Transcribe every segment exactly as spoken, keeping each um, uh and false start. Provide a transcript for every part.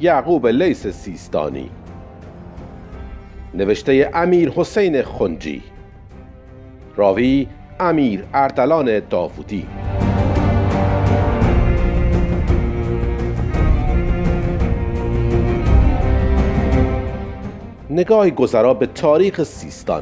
یعقوب لیث سیستانی. نوشته امیر حسین خنجی. راوی امیر اردلان داوودی. نگاهی گذرا به تاریخ سیستان.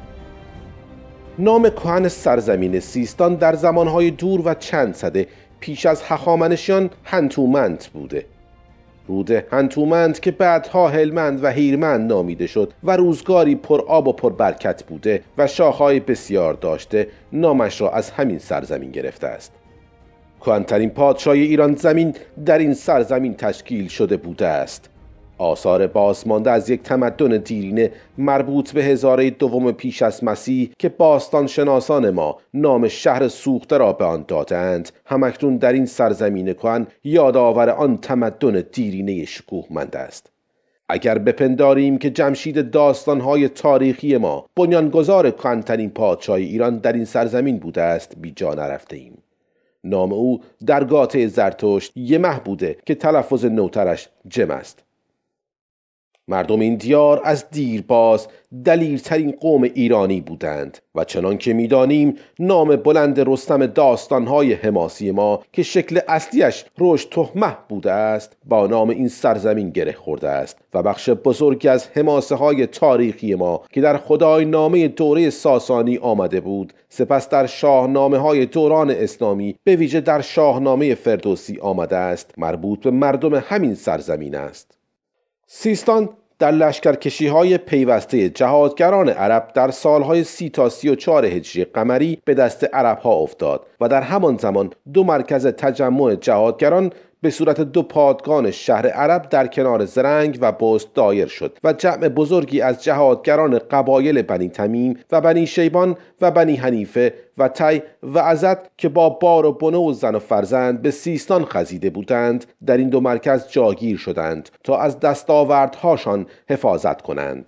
نام کهن سرزمین سیستان در زمانهای دور و چند سده پیش از هخامنشیان هنتومنت بوده. رود هنتومنت که بعدها هلمند و هیرمند نامیده شد و روزگاری پر آب و پر برکت بوده و شاخه‌های بسیار داشته، نامش را از همین سرزمین گرفته است. کهن‌ترین پادشاهی ایران زمین در این سرزمین تشکیل شده بوده است. آثار بازمانده از یک تمدن دیرینه مربوط به هزاره دوم پیش از مسیح که باستان شناسان ما نام شهر سوخته را به آن دادند، همکنون در این سرزمین کهن یادآور آن تمدن دیرینه شکوهمند است. اگر بپنداریم که جمشید داستانهای تاریخی ما بنیانگذار کهن‌ترین پادشاهی ایران در این سرزمین بوده است، بی جا نرفته ایم. نام او در گاته زرتشت یمه بوده که تلفظ نوترش جم است. مردم این دیار از دیرباز دلیرترین قوم ایرانی بودند و چنان که می‌دانیم نام بلند رستم داستان‌های حماسی ما که شکل اصلیش رشتهمه بوده است با نام این سرزمین گره خورده است و بخش بزرگی از حماسه‌های تاریخی ما که در خدای نامه دوره ساسانی آمده بود، سپس در شاهنامه‌های دوران اسلامی به ویژه در شاهنامه فردوسی آمده است، مربوط به مردم همین سرزمین است. سیستان در لشکرکشی‌های پیوسته جهادگران عرب در سالهای سی تا سی و چهار هجری قمری به دست عرب‌ها افتاد و در همان زمان دو مرکز تجمع جهادگران به صورت دو پادگان شهر عرب در کنار زرنگ و بست دایر شد و جمع بزرگی از جهادگران قبایل بنی تمیم و بنی شیبان و بنی حنیفه و تی و عزد که با بار و بنه و زن و فرزند به سیستان خزیده بودند در این دو مرکز جاگیر شدند تا از دستاوردهاشان حفاظت کنند.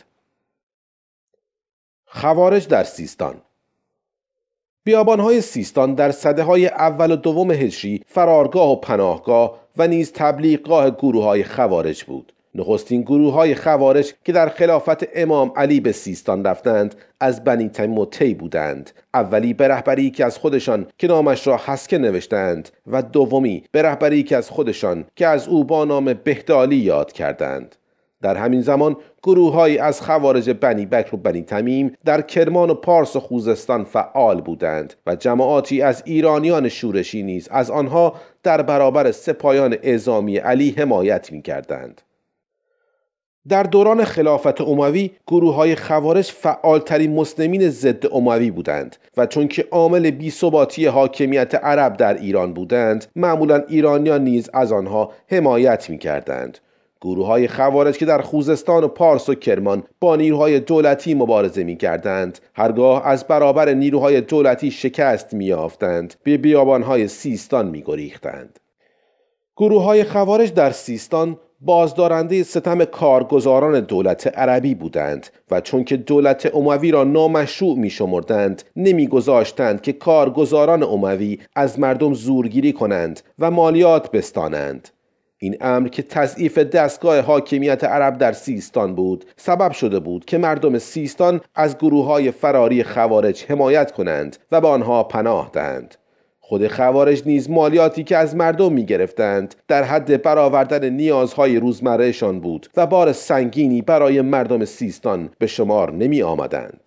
خوارج در سیستان. بیابان‌های سیستان در سده‌های اول و دوم هجری فرارگاه و پناهگاه و نیز تبلیغگاه گروه‌های خوارج بود. نخستین گروه‌های خوارج که در خلافت امام علی به سیستان رفتند از بنی تمیم و تی بودند. اولی به رهبری که از خودشان که نامش را حسکه نوشتند و دومی به رهبری که از خودشان که از او با نام بهدالی یاد کردند. در همین زمان گروه‌هایی از خوارج بنی بکر و بنی تمیم در کرمان و پارس و خوزستان فعال بودند و جماعاتی از ایرانیان شورشی نیز از آنها در برابر سپاهیان اعزامی علی حمایت می‌کردند. در دوران خلافت اموی گروه‌های خوارج فعالترین مسلمین ضد اموی بودند و چون که عامل بی‌ثباتی حاکمیت عرب در ایران بودند، معمولاً ایرانیان نیز از آنها حمایت می‌کردند. گروه‌های خوارج که در خوزستان و پارس و کرمان با نیروهای دولتی مبارزه می‌کردند، هرگاه از برابر نیروهای دولتی شکست می‌یافتند، به بیابان‌های سیستان می‌گریختند. گروه‌های خوارج در سیستان بازدارنده ستم کارگزاران دولت عربی بودند و چون که دولت اموی را نامشروع می‌شمردند، نمی‌گذاشتند که کارگزاران اموی از مردم زورگیری کنند و مالیات بستانند. این امر که تضعیف دستگاه حاکمیت عرب در سیستان بود، سبب شده بود که مردم سیستان از گروه‌های فراری خوارج حمایت کنند و به آنها پناه دهند. خود خوارج نیز مالیاتی که از مردم می‌گرفتند در حد برآوردن نیازهای روزمرهشان بود و بار سنگینی برای مردم سیستان به شمار نمی آمدند.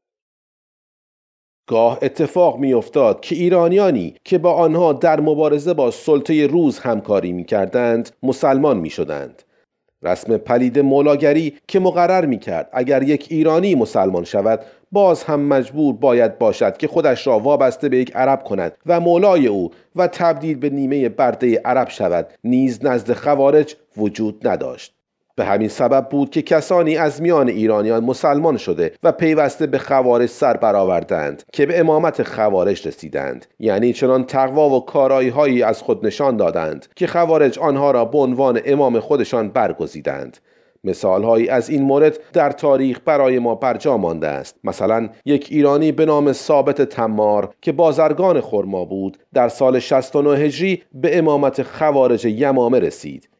گاه اتفاق می افتاد که ایرانیانی که با آنها در مبارزه با سلطه روز همکاری می کردند مسلمان می شدند. رسم پلید مولاگری که مقرر می کرد اگر یک ایرانی مسلمان شود باز هم مجبور باید باشد که خودش را وابسته به یک عرب کند و مولای او و تبدیل به نیمه برده عرب شود، نیز نزد خوارج وجود نداشت. به همین سبب بود که کسانی از میان ایرانیان مسلمان شده و پیوسته به خوارج سر برآوردند که به امامت خوارج رسیدند، یعنی چنان تقوا و کارایی هایی از خود نشان دادند که خوارج آنها را به عنوان امام خودشان برگزیدند. مثال هایی از این مورد در تاریخ برای ما برجا مانده است. مثلا یک ایرانی به نام ثابت تمار که بازرگان خرما بود در سال شصت و نه هجری به امامت خوارج یمامه رسید.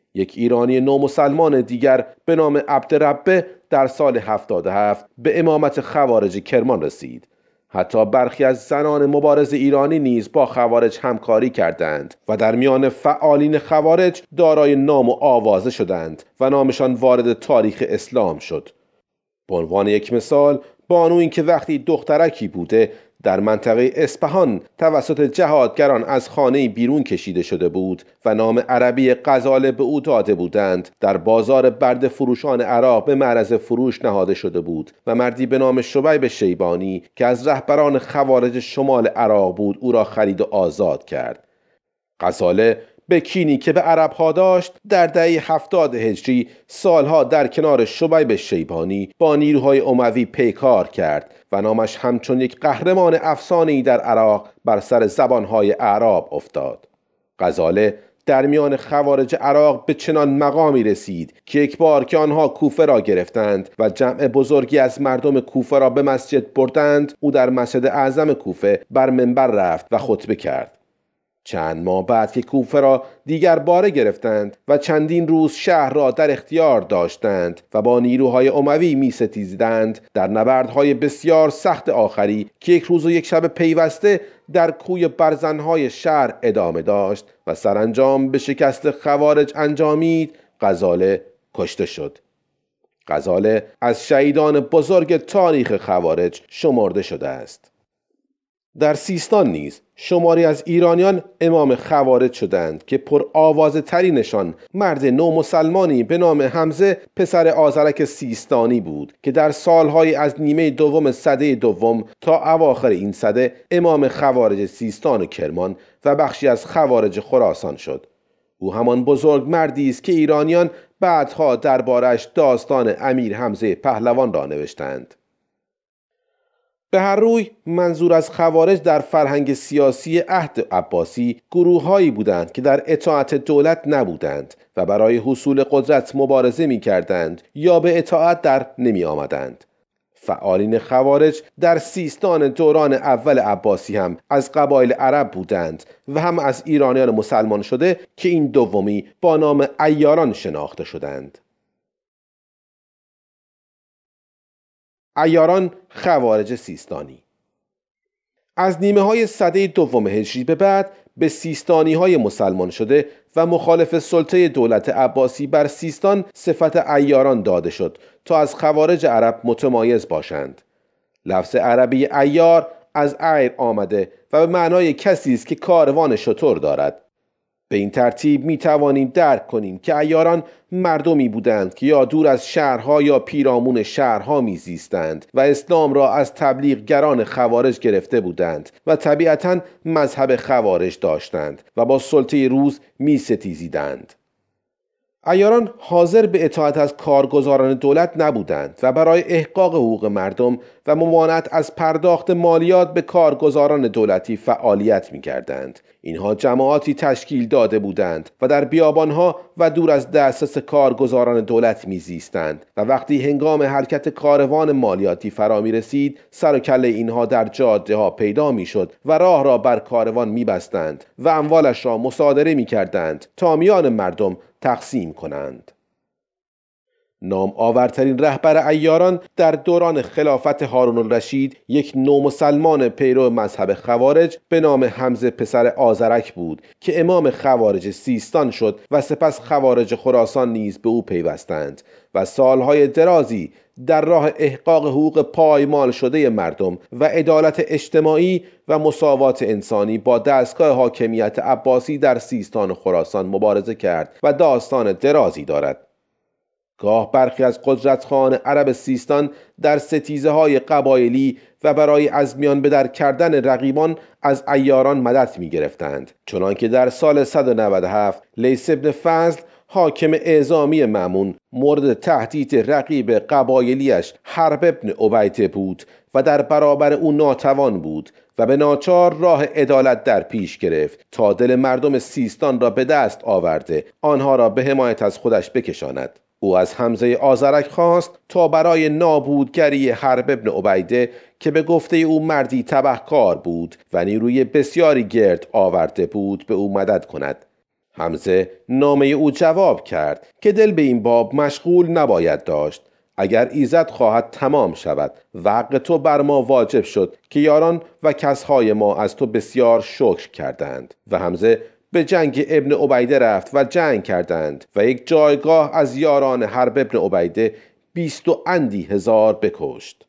یک ایرانی نومسلمان دیگر به نام عبدربه در سال هفتاد و هفت به امامت خوارج کرمان رسید. حتی برخی از زنان مبارز ایرانی نیز با خوارج همکاری کردند و در میان فعالین خوارج دارای نام و آوازه شدند و نامشان وارد تاریخ اسلام شد. به عنوان یک مثال، بانویی که وقتی دخترکی بوده در منطقه اصفهان توسط جهادگران از خانه بیرون کشیده شده بود و نام عربی غزاله به او داده بودند، در بازار برده فروشان عراق به معرض فروش نهاده شده بود و مردی به نام شبیب شیبانی که از رهبران خوارج شمال عراق بود او را خرید و آزاد کرد. غزاله به کینی که به عرب‌ها داشت در دهه هفتاد هجری سالها در کنار شبیب شیبانی با نیروهای اموی پیکار کرد و نامش همچون یک قهرمان افسانه‌ای در عراق بر سر زبانهای اعراب افتاد. غزاله در میان خوارج عراق به چنان مقامی رسید که یک بار که آنها کوفه را گرفتند و جمع بزرگی از مردم کوفه را به مسجد بردند، او در مسجد اعظم کوفه بر منبر رفت و خطبه کرد. چند ماه بعد که کوفه را دیگر باره گرفتند و چندین روز شهر را در اختیار داشتند و با نیروهای اموی می ستیزیدند، در نبردهای بسیار سخت آخری که یک روز و یک شب پیوسته در کوی برزنهای شهر ادامه داشت و سرانجام به شکست خوارج انجامید، غزاله کشته شد. غزاله از شهیدان بزرگ تاریخ خوارج شمرده شده است. در سیستان نیز شماری از ایرانیان امام خوارج شدند که پر آوازه ترینشان مرد نومسلمانی به نام حمزه پسر آذرک سیستانی بود که در سالهای از نیمه دوم سده دوم تا اواخر این سده امام خوارج سیستان و کرمان و بخشی از خوارج خراسان شد. او همان بزرگ مردی است که ایرانیان بعدها دربارش داستان امیر حمزه پهلوان را نوشتند. به هر روی منظور از خوارج در فرهنگ سیاسی عهد عباسی گروه‌هایی بودند که در اطاعت دولت نبودند و برای حصول قدرت مبارزه می کردند یا به اطاعت در نمی آمدند. فعالین خوارج در سیستان دوران اول عباسی هم از قبایل عرب بودند و هم از ایرانیان مسلمان شده که این دومی با نام عیاران شناخته شدند. عیاران خوارج سیستانی از نیمه های سده دوم هجری به بعد به سیستانی های مسلمان شده و مخالف سلطه دولت عباسی بر سیستان صفت عیاران داده شد تا از خوارج عرب متمایز باشند. لفظ عربی عیار از عیر آمده و به معنای کسی است که کاروان شتر دارد. به این ترتیب می توانیم درک کنیم که عیاران مردمی بودند که یا دور از شهرها یا پیرامون شهرها می زیستند و اسلام را از تبلیغگران خوارج گرفته بودند و طبیعتاً مذهب خوارج داشتند و با سلطه روز می ستیزیدند. عیاران حاضر به اطاعت از کارگزاران دولت نبودند و برای احقاق حقوق مردم و ممانعت از پرداخت مالیات به کارگزاران دولتی فعالیت می کردند. اینها جماعاتی تشکیل داده بودند و در بیابانها و دور از دسترس کارگزاران دولت می زیستند و وقتی هنگام حرکت کاروان مالیاتی فرا می رسید سر و کله اینها در جاده ها پیدا می شد و راه را بر کاروان می بستند و اموالش را مصادره می کردند تا میان مردم تقسیم کنند. نام آورترین رهبر عیاران در دوران خلافت هارون الرشید یک نومسلمان پیرو مذهب خوارج به نام حمزه پسر آذرک بود که امام خوارج سیستان شد و سپس خوارج خراسان نیز به او پیوستند و سالهای درازی در راه احقاق حقوق پایمال شده مردم و عدالت اجتماعی و مساوات انسانی با دستگاه حاکمیت عباسی در سیستان و خراسان مبارزه کرد و داستان درازی دارد. گاه برخی از قدرتخوان عرب سیستان در ستیزه های قبایلی و برای از میان به در کردن رقیبان از عیاران مدد می گرفتند، چنانکه در سال صد و نود و هفت لیث ابن فضل حاکم اعزامی مأمون مورد تهدید رقیب قبایلیش حرب ابن عبیده بود و در برابر او ناتوان بود و به ناچار راه عدالت در پیش گرفت تا دل مردم سیستان را به دست آورده آنها را به حمایت از خودش بکشاند. او از حمزه آذرک خواست تا برای نابودگری حرب ابن عبیده که به گفته او مردی تبهکار بود و نیروی بسیاری گرد آورده بود به او مدد کند. حمزه نامه او جواب کرد که دل به این باب مشغول نباید داشت. اگر ایزد خواهد تمام شود و حق تو بر ما واجب شد که یاران و کسهای ما از تو بسیار شکر کردند. و حمزه به جنگ ابن عبیده رفت و جنگ کردند و یک جایگاه از یاران حرب ابن عبیده بیست و اندی هزار بکشت.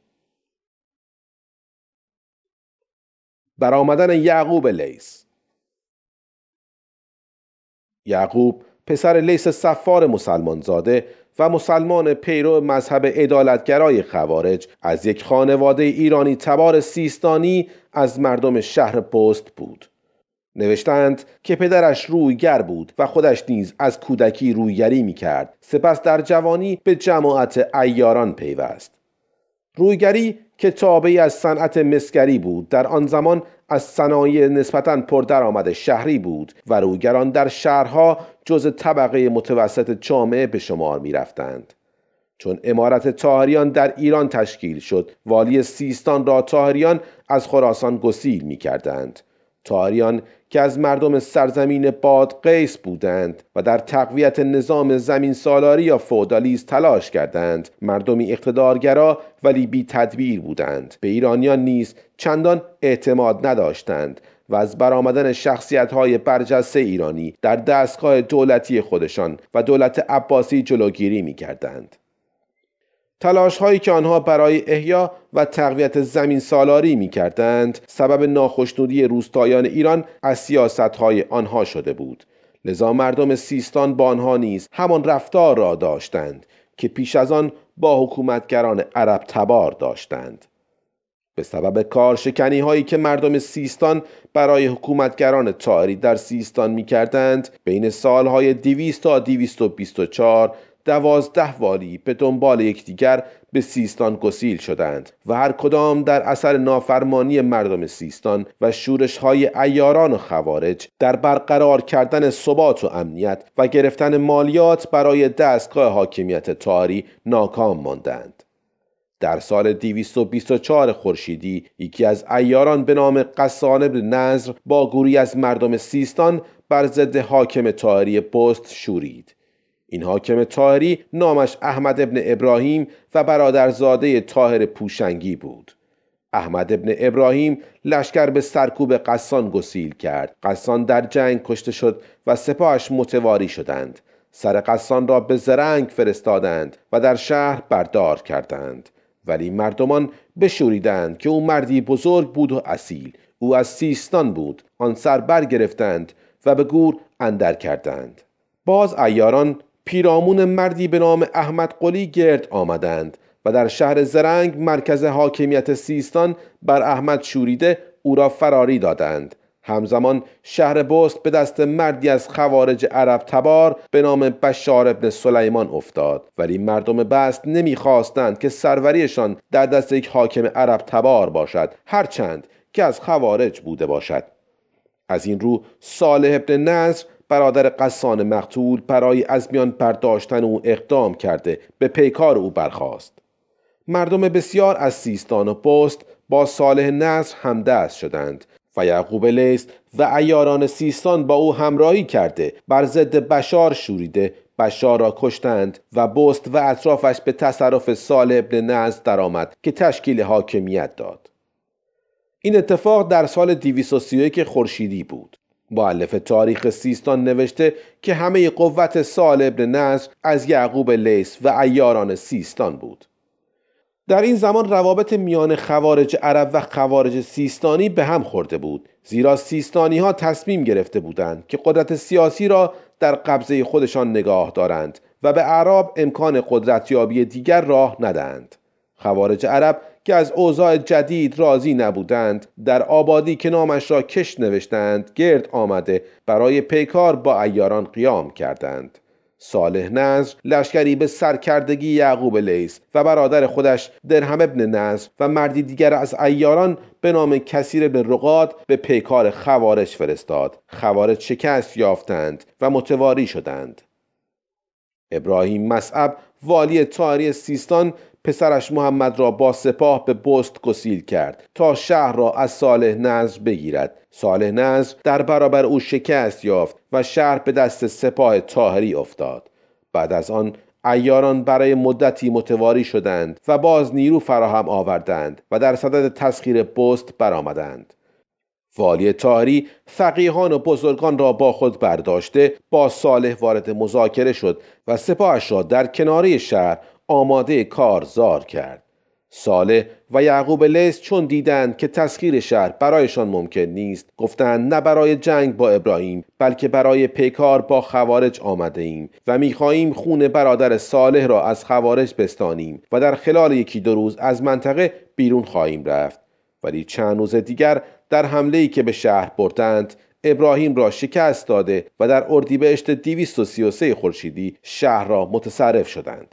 برآمدن یعقوب لیث. یعقوب پسر لیث صفار مسلمان زاده و مسلمان پیرو مذهب عدالتگرای خوارج از یک خانواده ایرانی تبار سیستانی از مردم شهر بست بود. نوشتند که پدرش رویگر بود و خودش نیز از کودکی رویگری می کرد. سپس در جوانی به جماعت عیاران پیوست. رویگری که تابعی از صنعت مسگری بود، در آن زمان از صنایع نسبتاً پردرآمد شهری بود و رویگران در شهرها جز طبقه متوسط جامعه به شمار می رفتند. چون امارت طاهریان در ایران تشکیل شد، والی سیستان را طاهریان از خراسان گسیل می کردند. طاهریان که از مردم سرزمین بادغیس بودند و در تقویت نظام زمین سالاری یا فئودالیسم تلاش کردند، مردمی اقتدارگرا ولی بی تدبیر بودند. به ایرانیان نیز چندان اعتماد نداشتند و از برآمدن شخصیت‌های برجسته ایرانی در دستگاه دولتی خودشان و دولت عباسی جلوگیری می‌کردند. تلاش هایی که آنها برای احیا و تقویت زمین سالاری می کردند سبب ناخشنودی روستایان ایران از سیاست های آنها شده بود. لذا مردم سیستان با آنها نیز همان رفتار را داشتند که پیش از آن با حکومتگران عرب تبار داشتند. به سبب کارشکنی هایی که مردم سیستان برای حکومتگران طاهری در سیستان می کردند، بین سالهای دویست تا دویست و بیست و چهار دوازده والی به دنبال یکدیگر به سیستان گسیل شدند و هر کدام در اثر نافرمانی مردم سیستان و شورش‌های عیاران و خوارج در برقرار کردن ثبات و امنیت و گرفتن مالیات برای دستگاه حاکمیت طاهری ناکام ماندند. در سال دویست و بیست و چهار خورشیدی یکی از عیاران به نام قسان بن نضر با گروهی از مردم سیستان بر ضد حاکم طاهری بست شورید. این حاکم طاهری نامش احمد ابن ابراهیم و برادرزاده طاهر پوشنگی بود. احمد ابن ابراهیم لشکر به سرکوب قسان گسیل کرد. قسان در جنگ کشته شد و سپاهش متواری شدند. سر قسان را به زرنگ فرستادند و در شهر بردار کردند، ولی مردمان بشوریدند که او مردی بزرگ بود و اصیل. او از سیستان بود. آن سر برگرفتند و به گور اندر کردند. باز عیاران پیرامون مردی به نام احمد قلی گرد آمدند و در شهر زرنگ مرکز حاکمیت سیستان بر احمد شوریده او را فراری دادند. همزمان شهر بست به دست مردی از خوارج عرب تبار به نام بشار ابن سلیمان افتاد، ولی مردم بست نمیخواستند که سروریشان در دست یک حاکم عرب تبار باشد، هرچند که از خوارج بوده باشد. از این رو صالح ابن نصر برادر قسان مقتول برای از میان برداشتن او اقدام کرده به پیکار او برخاست. مردم بسیار از سیستان و بست با صالح نصر همدست شدند و یعقوب لیث و عیاران سیستان با او همراهی کرده بر ضد بشار شوریده بشار را کشتند و بست و اطرافش به تصرف صالح ابن نصر درآمد که تشکیل حاکمیت داد. این اتفاق در سال دویست و سی و یک خورشیدی بود. مؤلف تاریخ سیستان نوشته که همه قوت صالح ابن نصر از یعقوب لیث و عیاران سیستان بود. در این زمان روابط میان خوارج عرب و خوارج سیستانی به هم خورده بود، زیرا سیستانی ها تصمیم گرفته بودند که قدرت سیاسی را در قبضه خودشان نگاه دارند و به اعراب امکان قدرتیابی دیگر راه ندهند. خوارج عرب که از اوضاع جدید راضی نبودند، در آبادی که نامش را کش نوشتند گرد آمده برای پیکار با عیاران قیام کردند. صالح نصر لشکری به سرکردگی یعقوب لیث و برادر خودش درهم ابن نصر و مردی دیگر از عیاران به نام کثیر بن رقاد به پیکار خوارج فرستاد. خوارج شکست یافتند و متواری شدند. ابراهیم مصعب والی طاهری سیستان پسرش محمد را با سپاه به بست گسیل کرد تا شهر را از صالح نضر بگیرد. صالح نضر در برابر او شکست یافت و شهر به دست سپاه طاهری افتاد. بعد از آن عیاران برای مدتی متواری شدند و باز نیرو فراهم آوردند و در صدد تسخیر بست برآمدند. والی طاهری فقیهان و بزرگان را با خود برداشته با صالح وارد مذاکره شد و سپاهش را در کناره شهر آماده کار زار کرد. صالح و یعقوب لیث چون دیدند که تسخیر شهر برایشان ممکن نیست، گفتند نه برای جنگ با ابراهیم بلکه برای پیکار با خوارج آمده ایم و می‌خواهیم خون برادر صالح را از خوارج بستانیم و در خلال یکی دو روز از منطقه بیرون خواهیم رفت. ولی چند روز دیگر در حمله‌ای که به شهر بردند ابراهیم را شکست داده و در اردیبهشت دویست و سی و سه خورشیدی شهر را متصرف شدند.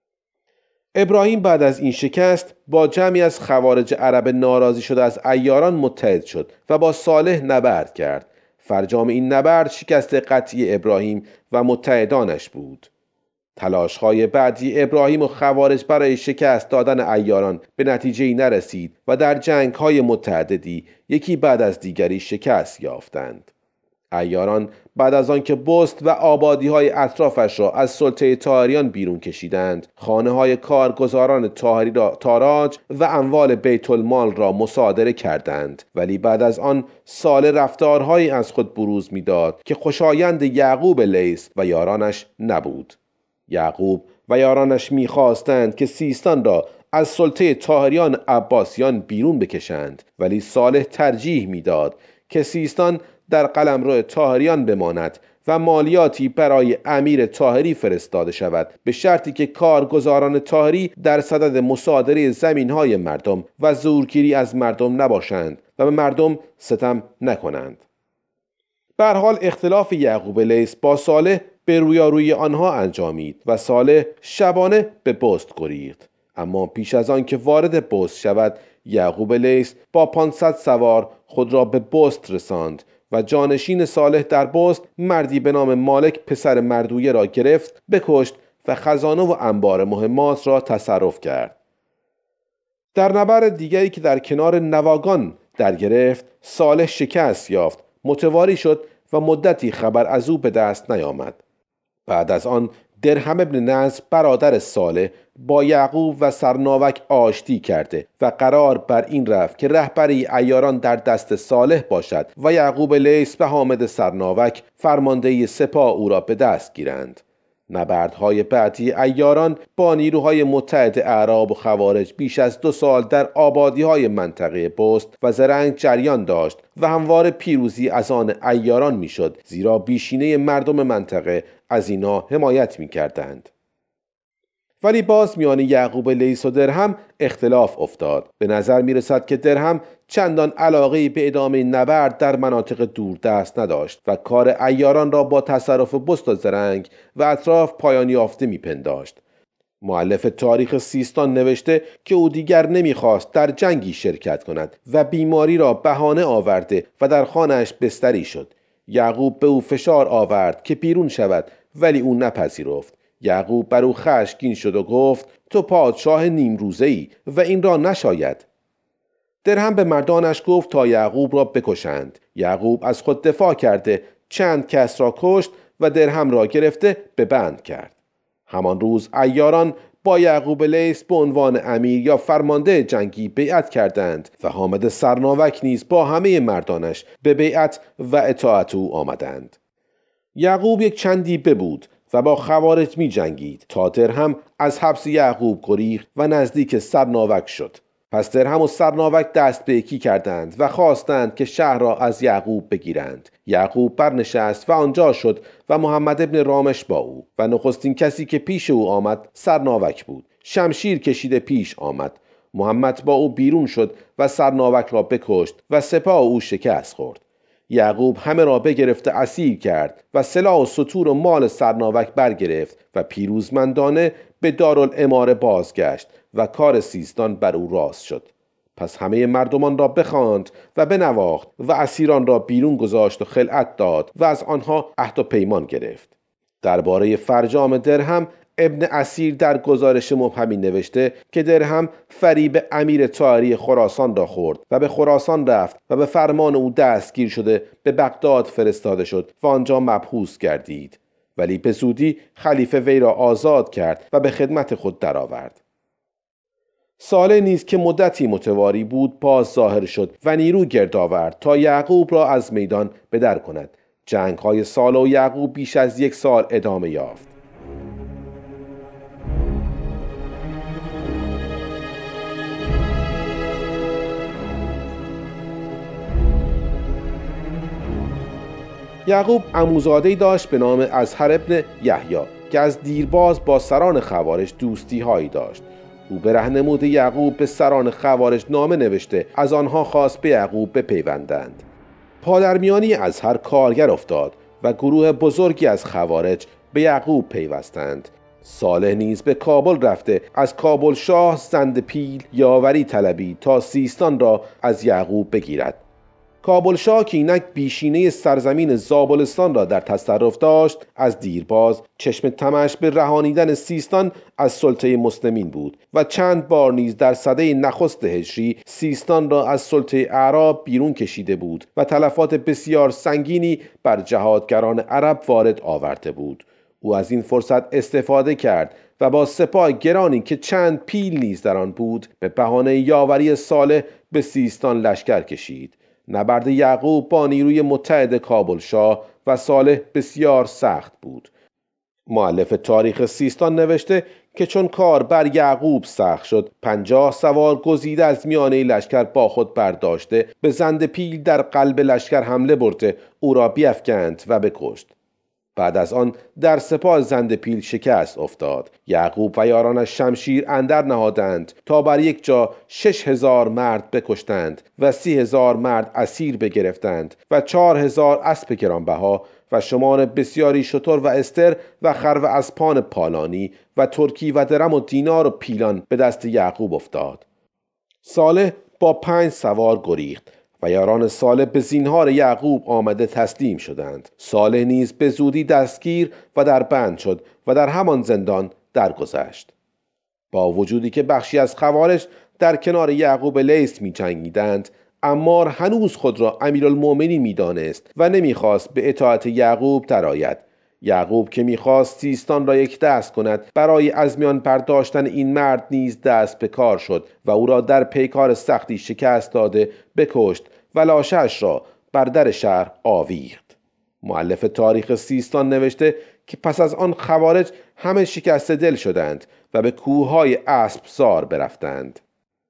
ابراهیم بعد از این شکست با جمعی از خوارج عرب ناراضی شده از عیاران متحد شد و با صالح نبرد کرد. فرجام این نبرد شکست قطعی ابراهیم و متحدانش بود. تلاش‌های بعدی ابراهیم و خوارج برای شکست دادن عیاران به نتیجه‌ای نرسید و در جنگ‌های متعددی یکی بعد از دیگری شکست یافتند. عیاران بعد از آنکه بست و آبادی‌های اطرافش را از سلطه طاهریان بیرون کشیدند، خانه‌های کارگزاران طاهری را تاراج و اموال بیت المال را مصادره کردند. ولی بعد از آن صالح رفتارهایی از خود بروز می‌داد که خوشایند یعقوب لیث و یارانش نبود. یعقوب و یارانش می‌خواستند که سیستان را از سلطه طاهریان عباسیان بیرون بکشند، ولی صالح ترجیح می‌داد که سیستان در قلمرو طاهریان بماند و مالیاتی برای امیر طاهری فرستاده شود، به شرطی که کارگزاران طاهری در صدد مصادره زمین‌های مردم و زورگیری از مردم نباشند و به مردم ستم نکنند. به هر حال اختلاف یعقوب لیث با صالح به رویارویی آنها انجامید و صالح شبانه به بست گریخت. اما پیش از آن که وارد بست شود، یعقوب لیث با پانصد سوار خود را به بست رساند و جانشین صالح در بست مردی به نام مالک پسر مردویه را گرفت، بکشت و خزانه و انبار مهمات را تصرف کرد. در نبرد دیگری که در کنار نواگان در گرفت، صالح شکست یافت، متواری شد و مدتی خبر از او به دست نیامد. بعد از آن درهم ابن نضر برادر صالح با یعقوب و سرناوک آشتی کرده و قرار بر این رفت که رهبری عیاران در دست صالح باشد و یعقوب لیث و حامد سرناوک فرماندهی سپاه او را به دست گیرند. نبردهای بعدی عیاران با نیروهای متحد اعراب و خوارج بیش از دو سال در آبادی‌های منطقه بست و زرنگ جریان داشت و همواره پیروزی از آن عیاران میشد، زیرا بیشینه مردم منطقه از اینا حمایت می‌کردند. ولی باز میان یعقوب لیث و درهم اختلاف افتاد. به نظر میرسد که درهم چندان علاقه‌ای به ادامه نبرد در مناطق دوردست نداشت و کار عیاران را با تصرف بست و زرنگ و اطراف پایان یافته میپنداشت. مؤلف تاریخ سیستان نوشته که او دیگر نمیخواست در جنگی شرکت کند و بیماری را بهانه آورده و در خانه‌اش بستری شد. یعقوب به او فشار آورد که بیرون شود، ولی او نپذیرفت. یعقوب بر او خشمگین شد و گفت تو پادشاه نیم روزه‌ای و این را نشاید. درهم به مردانش گفت تا یعقوب را بکشند. یعقوب از خود دفاع کرده چند کس را کشت و درهم را گرفته به بند کرد. همان روز عیاران با یعقوب لیث به عنوان امیر یا فرمانده جنگی بیعت کردند و حامد سرناوک نیز با همه مردانش به بیعت و اطاعت او آمدند. یعقوب یک چندی ببود و با خوارج می جنگید تا درهم از حبس یعقوب گریخت و نزدیک سرناوک شد. پس درهم و سرناوک دست به یکی کردند و خواستند که شهر را از یعقوب بگیرند. یعقوب برنشست و آنجا شد و محمد ابن رامش با او و نخستین کسی که پیش او آمد سرناوک بود. شمشیر کشیده پیش آمد. محمد با او بیرون شد و سرناوک را بکشت و سپاه او شکست خورد. یعقوب همه را بگرفته اسیر کرد و سلاح و ستور و مال سرناوک برگرفت و پیروزمندانه به دارالاماره بازگشت و کار سیستان بر او راست شد. پس همه مردمان را بخواند و بنواخت و اسیران را بیرون گذاشت و خلعت داد و از آنها عهد و پیمان گرفت. درباره فرجام درهم ابن اسیر در گزارش مبهمی نوشته که درهم فریب امیر طاهری خراسان را خورد و به خراسان رفت و به فرمان او دستگیر شده به بغداد فرستاده شد و آنجا مبحوث گردید، ولی به زودی خلیفه وی را آزاد کرد و به خدمت خود درآورد. صالح نیز که مدتی متواری بود باز ظاهر شد و نیرو گرد آورد تا یعقوب را از میدان به در کند. جنگ های صالح و یعقوب بیش از یک سال ادامه یافت. یعقوب عموزاده‌ای داشت به نام ازهر ابن یحیی که از دیرباز با سران خوارج دوستی هایی داشت. او به راهنمود یعقوب به سران خوارج نامه نوشته از آنها خواست به یعقوب بپیوندند. پادرمیانی ازهر کارگر افتاد و گروه بزرگی از خوارج به یعقوب پیوستند. صالح نیز به کابل رفته از کابل شاه زند پیل یاوری طلبید تا سیستان را از یعقوب بگیرد. کابل شاه که اینک بیشینه سرزمین زابلستان را در تصرف داشت، از دیرباز چشم طمعش به رهانیدن سیستان از سلطه مسلمین بود و چند بار نیز در سده نخست هجری سیستان را از سلطه اعراب بیرون کشیده بود و تلفات بسیار سنگینی بر جهادگران عرب وارد آورده بود. او از این فرصت استفاده کرد و با سپاه گرانی که چند پیل نیز در آن بود به بهانه یاوری صالح به سیستان لشکر کشید. نبرد یعقوب با نیروی متحد کابل شاه و صالح بسیار سخت بود. مؤلف تاریخ سیستان نوشته که چون کار بر یعقوب سخت شد، پنجاه سوار گزیده از میانه لشکر با خود برداشته به زند پیل در قلب لشکر حمله برده او را بیفکند و بکشت. بعد از آن در سپاه زند پیل شکست افتاد. یعقوب و یارانش شمشیر اندر نهادند تا بر یک جا شش هزار مرد بکشتند و سی هزار مرد اسیر بگرفتند و چهار هزار اسب گرانبها و شمار بسیاری شتر و استر و خر و اسپان پالانی و ترکی و درم و دینار و پیلان به دست یعقوب افتاد. صالح با پنج سوار گریخت و یاران صالح به زینهار یعقوب آمده تسلیم شدند. صالح نیز به زودی دستگیر و در بند شد و در همان زندان درگذشت. با وجودی که بخشی از خوارج در کنار یعقوب لیث می جنگیدند، عمار هنوز خود را امیرالمؤمنین می دانست و نمی خواست به اطاعت یعقوب درآید. یعقوب که می خواست سیستان را یک دست کند، برای از میان برداشتن این مرد نیز دست به کار شد و او را در پیکار سختی شکست داده بکشت و لاشه‌اش را بر در شهر آویخت. مؤلف تاریخ سیستان نوشته که پس از آن خوارج همه شکست دل شدند و به کوههای اسبسار برفتند.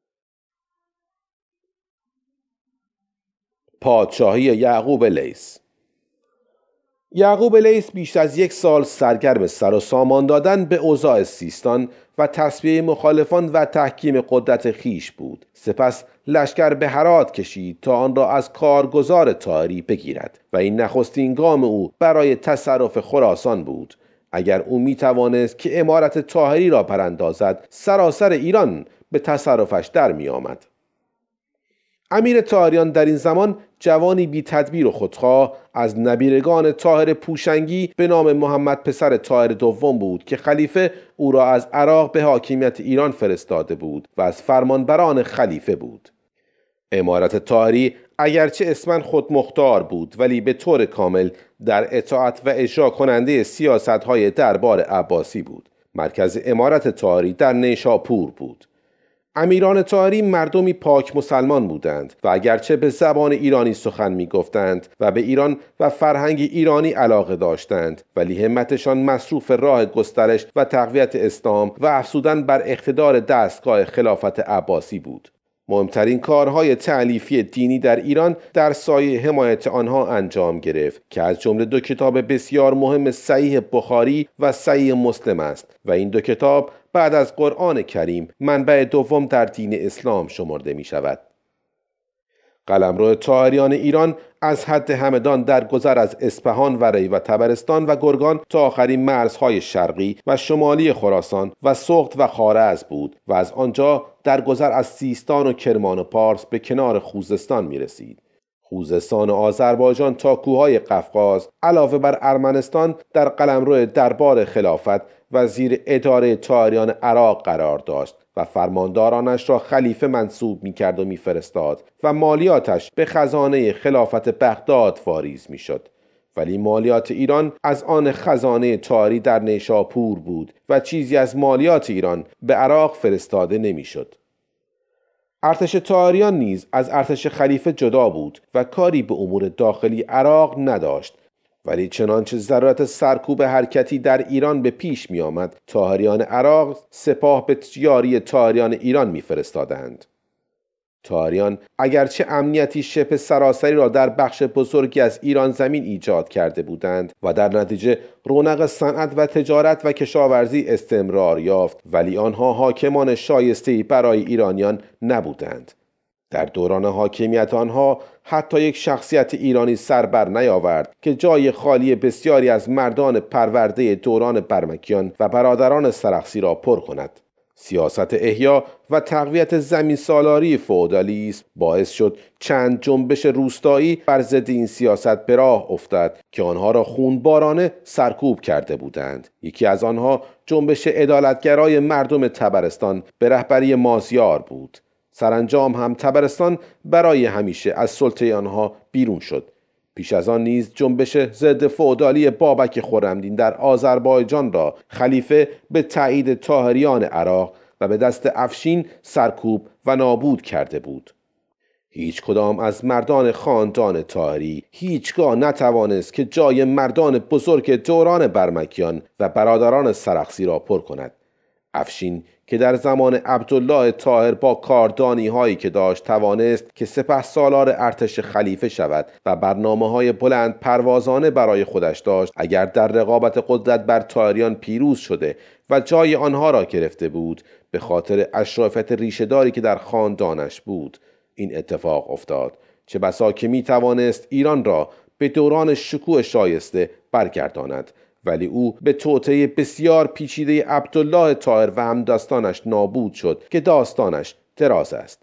پادشاهی یعقوب لیث. یعقوب لیث بیش از یک سال سرگرم سر و سامان دادن به اوضاع سیستان و تصفیه مخالفان و تحکیم قدرت خیش بود. سپس لشکر به هرات کشید تا آن را از کارگزار طاهری بگیرد و این نخستین گام او برای تصرف خراسان بود. اگر او می توانست که امارت طاهری را براندازد، سراسر ایران به تصرفش در می آمد. امیر طاهریان در این زمان جوانی بی تدبیر و خودخواه از نبیرگان طاهر پوشنگی به نام محمد پسر طاهر دوم بود که خلیفه او را از عراق به حاکمیت ایران فرستاده بود و از فرمانبران خلیفه بود. امارت طاهری اگرچه اسماً خود مختار بود، ولی به طور کامل در اطاعت و اجرا کننده سیاست‌های دربار عباسی بود. مرکز امارت طاهری در نیشاپور بود. امیران طاهری مردمی پاک مسلمان بودند و اگرچه به زبان ایرانی سخن می گفتند و به ایران و فرهنگ ایرانی علاقه داشتند، ولی همتشان مصروف راه گسترش و تقویت اسلام و افزودن بر اقتدار دستگاه خلافت عباسی بود. مهمترین کارهای تألیفی دینی در ایران در سایه حمایت آنها انجام گرفت که از جمله دو کتاب بسیار مهم صحیح بخاری و صحیح مسلم است و این دو کتاب بعد از قرآن کریم منبع دوم در دین اسلام شمرده می شود. قلمرو طاهریان ایران از حد همدان در گذر از اصفهان و ری و طبرستان و گرگان تا آخرین مرزهای شرقی و شمالی خراسان و سغد و خوارزم بود و از آنجا در گذر از سیستان و کرمان و پارس به کنار خوزستان می رسید. خوزستان و آذربایجان تا کوههای قفقاز علاوه بر ارمنستان در قلمرو دربار خلافت و زیر اداره طاهریان عراق قرار داشت و فرماندارانش را خلیفه منصوب می‌کرد و می‌فرستاد و مالیاتش به خزانه خلافت بغداد واریز می‌شد. ولی مالیات ایران از آن خزانه طاهری در نیشاپور بود و چیزی از مالیات ایران به عراق فرستاده نمی‌شد. ارتش طاهریان نیز از ارتش خلیفه جدا بود و کاری به امور داخلی عراق نداشت، ولی چنانچه ضرورت سرکوب حرکتی در ایران به پیش می آمد، طاهریان عراق سپاه به یاری طاهریان ایران می فرستادند. طاهریان اگرچه امنیتی شبه سراسری را در بخش بزرگی از ایران زمین ایجاد کرده بودند و در نتیجه رونق صنعت و تجارت و کشاورزی استمرار یافت، ولی آنها حاکمان شایسته‌ای برای ایرانیان نبودند. در دوران حاکمیت آنها حتی یک شخصیت ایرانی سر بر نیاورد که جای خالی بسیاری از مردان پرورده دوران برمکیان و برادران سرخسی را پر کند. سیاست احیا و تقویت زمین سالاری فئودالیسم باعث شد چند جنبش روستایی بر ضد این سیاست به راه افتد که آنها را خونبارانه سرکوب کرده بودند. یکی از آنها جنبش عدالتگرای مردم طبرستان به رهبری مازیار بود. سرانجام هم طبرستان برای همیشه از سلطه آنها بیرون شد. پیش از آن نیز جنبش ضد فئودالی بابک خرمدین در آذربایجان را خلیفه به تایید طاهریان عراق و به دست افشین سرکوب و نابود کرده بود. هیچ کدام از مردان خاندان طاهری هیچگاه نتوانست که جای مردان بزرگ دوران برمکیان و برادران سرخسی را پر کند. افشین که در زمان عبدالله طاهر با کاردانی هایی که داشت توانست که سپهسالار ارتش خلیفه شود و برنامه‌های بلند پروازانه برای خودش داشت، اگر در رقابت قدرت بر طاهریان پیروز شده و جای آنها را گرفته بود، به خاطر اشرافیت ریشه‌داری که در خاندانش بود این اتفاق افتاد، چه بسا که می توانست ایران را به دوران شکوه شایسته برگرداند، ولی او به توطئه بسیار پیچیده عبدالله طاهر و همدستانش نابود شد که داستانش دراز است.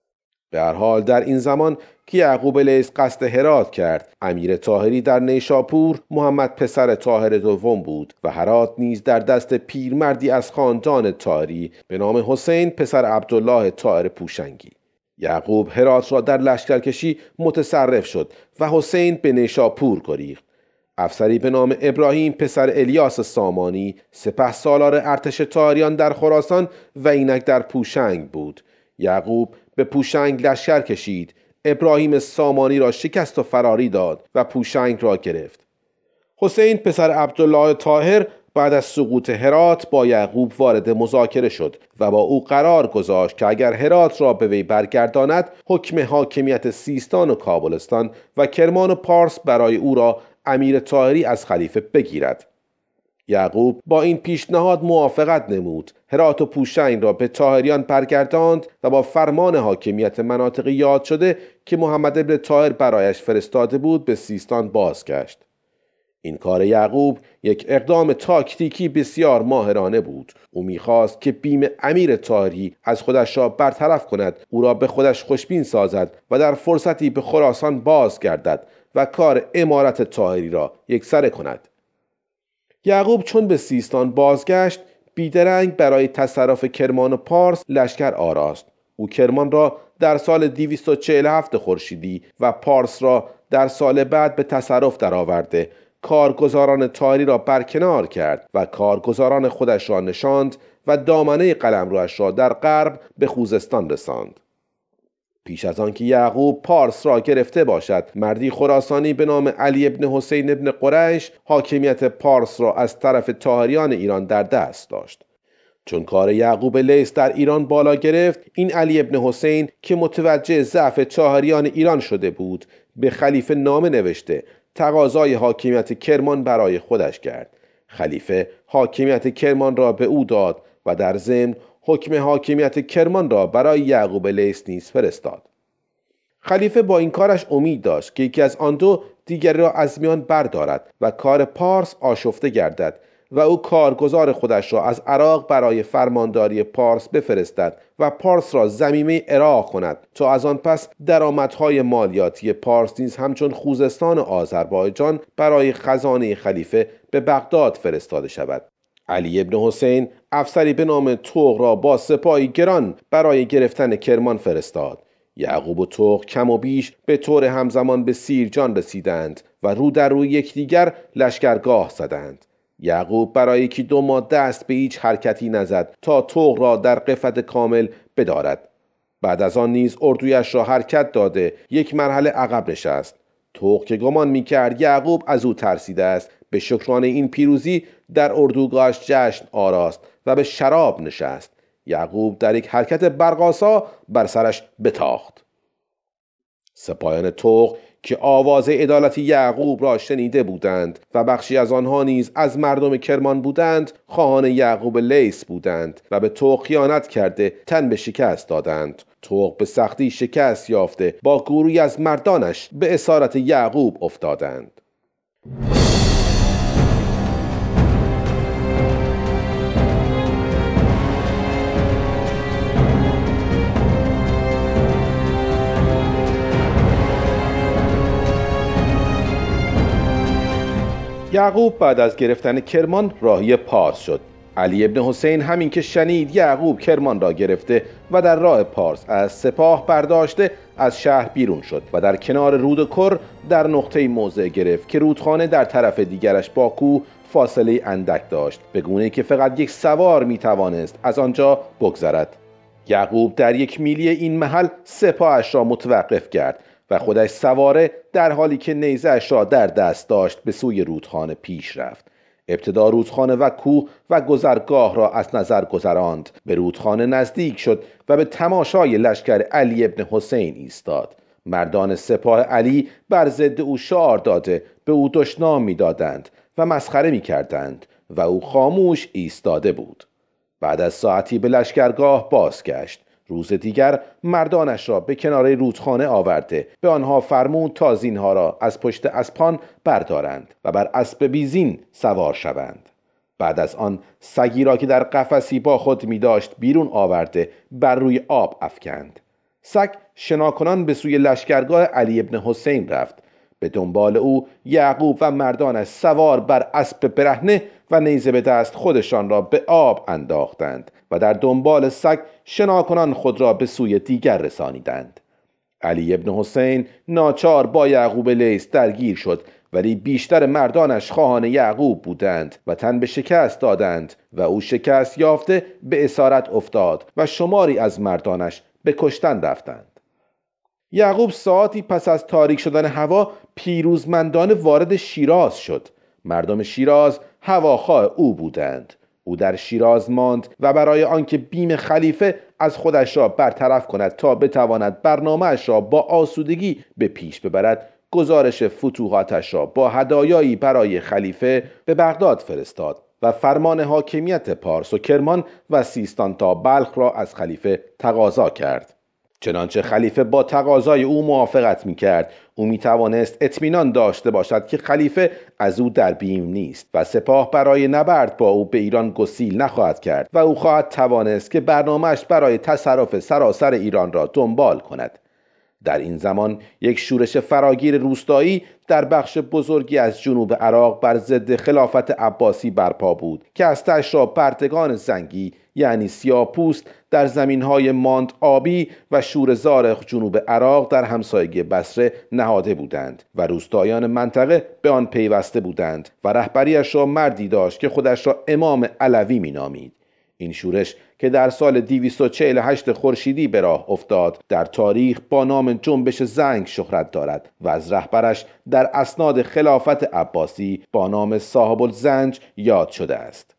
به هر حال در این زمان که یعقوب لیث قصد هرات کرد، امیر طاهری در نیشاپور محمد پسر طاهر دوم بود و هرات نیز در دست پیرمردی از خاندان طاهری به نام حسین پسر عبدالله طاهر پوشنگی. یعقوب هرات را در لشکرکشی متصرف شد و حسین به نیشاپور گریخت. افسری به نام ابراهیم پسر الیاس سامانی سپهسالار ارتش طاهریان در خراسان و اینک در پوشنگ بود. یعقوب به پوشنگ لشکر کشید، ابراهیم سامانی را شکست و فراری داد و پوشنگ را گرفت. حسین پسر عبدالله طاهر بعد از سقوط هرات با یعقوب وارد مذاکره شد و با او قرار گذاشت که اگر هرات را به وی برگرداند، حکم حاکمیت سیستان و کابلستان و کرمان و پارس برای او را امیر طاهری از خلیفه بگیرد. یعقوب با این پیشنهاد موافقت نمود، هرات و پوشنگ را به طاهریان برگرداند و با فرمان حاکمیت مناطق یاد شده که محمد ابن طاهر برایش فرستاده بود به سیستان بازگشت. این کار یعقوب یک اقدام تاکتیکی بسیار ماهرانه بود. او می‌خواست که بیم امیر طاهری از خودش را برطرف کند، او را به خودش خوشبین سازد و در فرصتی به خراسان بازگردد و کار امارت طاهری را یکسره کند. یعقوب چون به سیستان بازگشت، بیدرنگ برای تصرف کرمان و پارس لشکر آراست. او کرمان را در سال دویست و چهل و هفت خورشیدی و پارس را در سال بعد به تصرف درآورده، کارگزاران طاهری را برکنار کرد و کارگزاران خودش را نشاند و دامنه قلمروش را در غرب به خوزستان رساند. پیش از آن که یعقوب پارس را گرفته باشد، مردی خراسانی به نام علی ابن حسین ابن قریش حاکمیت پارس را از طرف طاهریان ایران در دست داشت. چون کار یعقوب لیث در ایران بالا گرفت، این علی ابن حسین که متوجه ضعف طاهریان ایران شده بود، به خلیفه نامه نوشته تقاضای حاکمیت کرمان برای خودش کرد. خلیفه حاکمیت کرمان را به او داد و در ضمن حکم حاکمیت کرمان را برای یعقوب لیث نیز فرستاد. خلیفه با این کارش امید داشت که یکی از آن دو دیگری را از میان بردارد و کار پارس آشفته گردد، و او کارگزار خودش را از عراق برای فرمانداری پارس بفرستد و پارس را ضمیمه عراق کند تا از آن پس درآمدهای مالیاتی پارس نیز همچون خوزستان و آذربایجان برای خزانه خلیفه به بغداد فرستاده شود. علی ابن حسین افسری به نام طغ را با سپاهی گران برای گرفتن کرمان فرستاد. یعقوب و طغ کم و بیش به طور همزمان به سیرجان رسیدند و رو در روی یکدیگر لشکرگاه زدند. یعقوب برای یکی دو ماه دست به هیچ حرکتی نزد تا طغ را در قفلت کامل بدارد. بعد از آن نیز اردویش را حرکت داده یک مرحله عقب نشست. طغ که گمان می‌کرد یعقوب از او ترسیده است، به شکرانه این پیروزی در اردوگاهش جشن آراست و به شراب نشست. یعقوب در یک حرکت برق‌آسا بر سرش بتاخت. سپاهیان طغ که آواز عدالت یعقوب را شنیده بودند و بخشی از آنها نیز از مردم کرمان بودند، خواهان یعقوب لیث بودند و به طغ خیانت کرده تن به شکست دادند. طغ به سختی شکست یافته با گروهی از مردانش به اسارت یعقوب افتادند. یعقوب بعد از گرفتن کرمان راهی پارس شد. علی ابن حسین همین که شنید یعقوب کرمان را گرفته و در راه پارس از سپاه برداشته از شهر بیرون شد و در کنار رودکر در نقطه موضع گرفت که رودخانه در طرف دیگرش با کوه فاصله اندک داشت، به گونه‌ای که فقط یک سوار می توانست از آنجا بگذرد. یعقوب در یک میلی این محل سپاهش را متوقف کرد و خودش سواره در حالی که نیزه‌اش را در دست داشت به سوی رودخانه پیش رفت. ابتدا رودخانه و کوه و گذرگاه را از نظر گذراند. به رودخانه نزدیک شد و به تماشای لشکر علی ابن حسین ایستاد. مردان سپاه علی بر ضد او شعار داده به او دشنام می‌دادند و مسخره می‌کردند و او خاموش ایستاده بود. بعد از ساعتی به لشکرگاه بازگشت. روز دیگر مردانش را به کنار رودخانه آورده به آنها فرمود تا زینها را از پشت اسپان بردارند و بر اسب بیزین سوار شوند. بعد از آن سگی را که در قفسی با خود می داشت بیرون آورده بر روی آب افکند. سگ شناکنان به سوی لشکرگاه علی ابن حسین رفت. به دنبال او یعقوب و مردانش سوار بر اسب برهنه و نیزه به دست خودشان را به آب انداختند و در دنبال سگ شناکنان خود را به سوی دیگر رسانیدند. علی ابن حسین ناچار با یعقوب لیث درگیر شد، ولی بیشتر مردانش خواهان یعقوب بودند و تن به شکست دادند و او شکست یافته به اسارت افتاد و شماری از مردانش به کشتن رفتند. یعقوب ساعتی پس از تاریک شدن هوا پیروزمندانه وارد شیراز شد. مردم شیراز هواخواه او بودند. او در شیراز ماند و برای آنکه بیم خلیفه از خودش را برطرف کند تا بتواند برنامه‌اش را با آسودگی به پیش ببرد، گزارش فتوحاتش را با هدایایی برای خلیفه به بغداد فرستاد و فرمان حاکمیت پارس و کرمان و سیستان تا بلخ را از خلیفه تقاضا کرد. چنانچه خلیفه با تقاضای او موافقت می‌کرد، او می‌توانست اطمینان داشته باشد که خلیفه از او در بیم نیست و سپاه برای نبرد با او به ایران گسیل نخواهد کرد و او خواهد توانست که برنامه‌اش برای تصرف سراسر ایران را دنبال کند. در این زمان یک شورش فراگیر روستایی در بخش بزرگی از جنوب عراق بر ضد خلافت عباسی برپا بود که از تاش را پرتگان زنگی یعنی سیاه‌پوست در زمینهای ماند آبی و شوره‌زار جنوب عراق در همسایگی بصره نهاده بودند و روستایان منطقه به آن پیوسته بودند و رهبریش را مردی داشت که خودش را امام علوی می‌نامید. این شورش که در سال دویست و چهل و هشت خورشیدی به راه افتاد، در تاریخ با نام جنبش زنگ شهرت دارد و از رهبرش در اسناد خلافت عباسی با نام صاحب الزنج یاد شده است.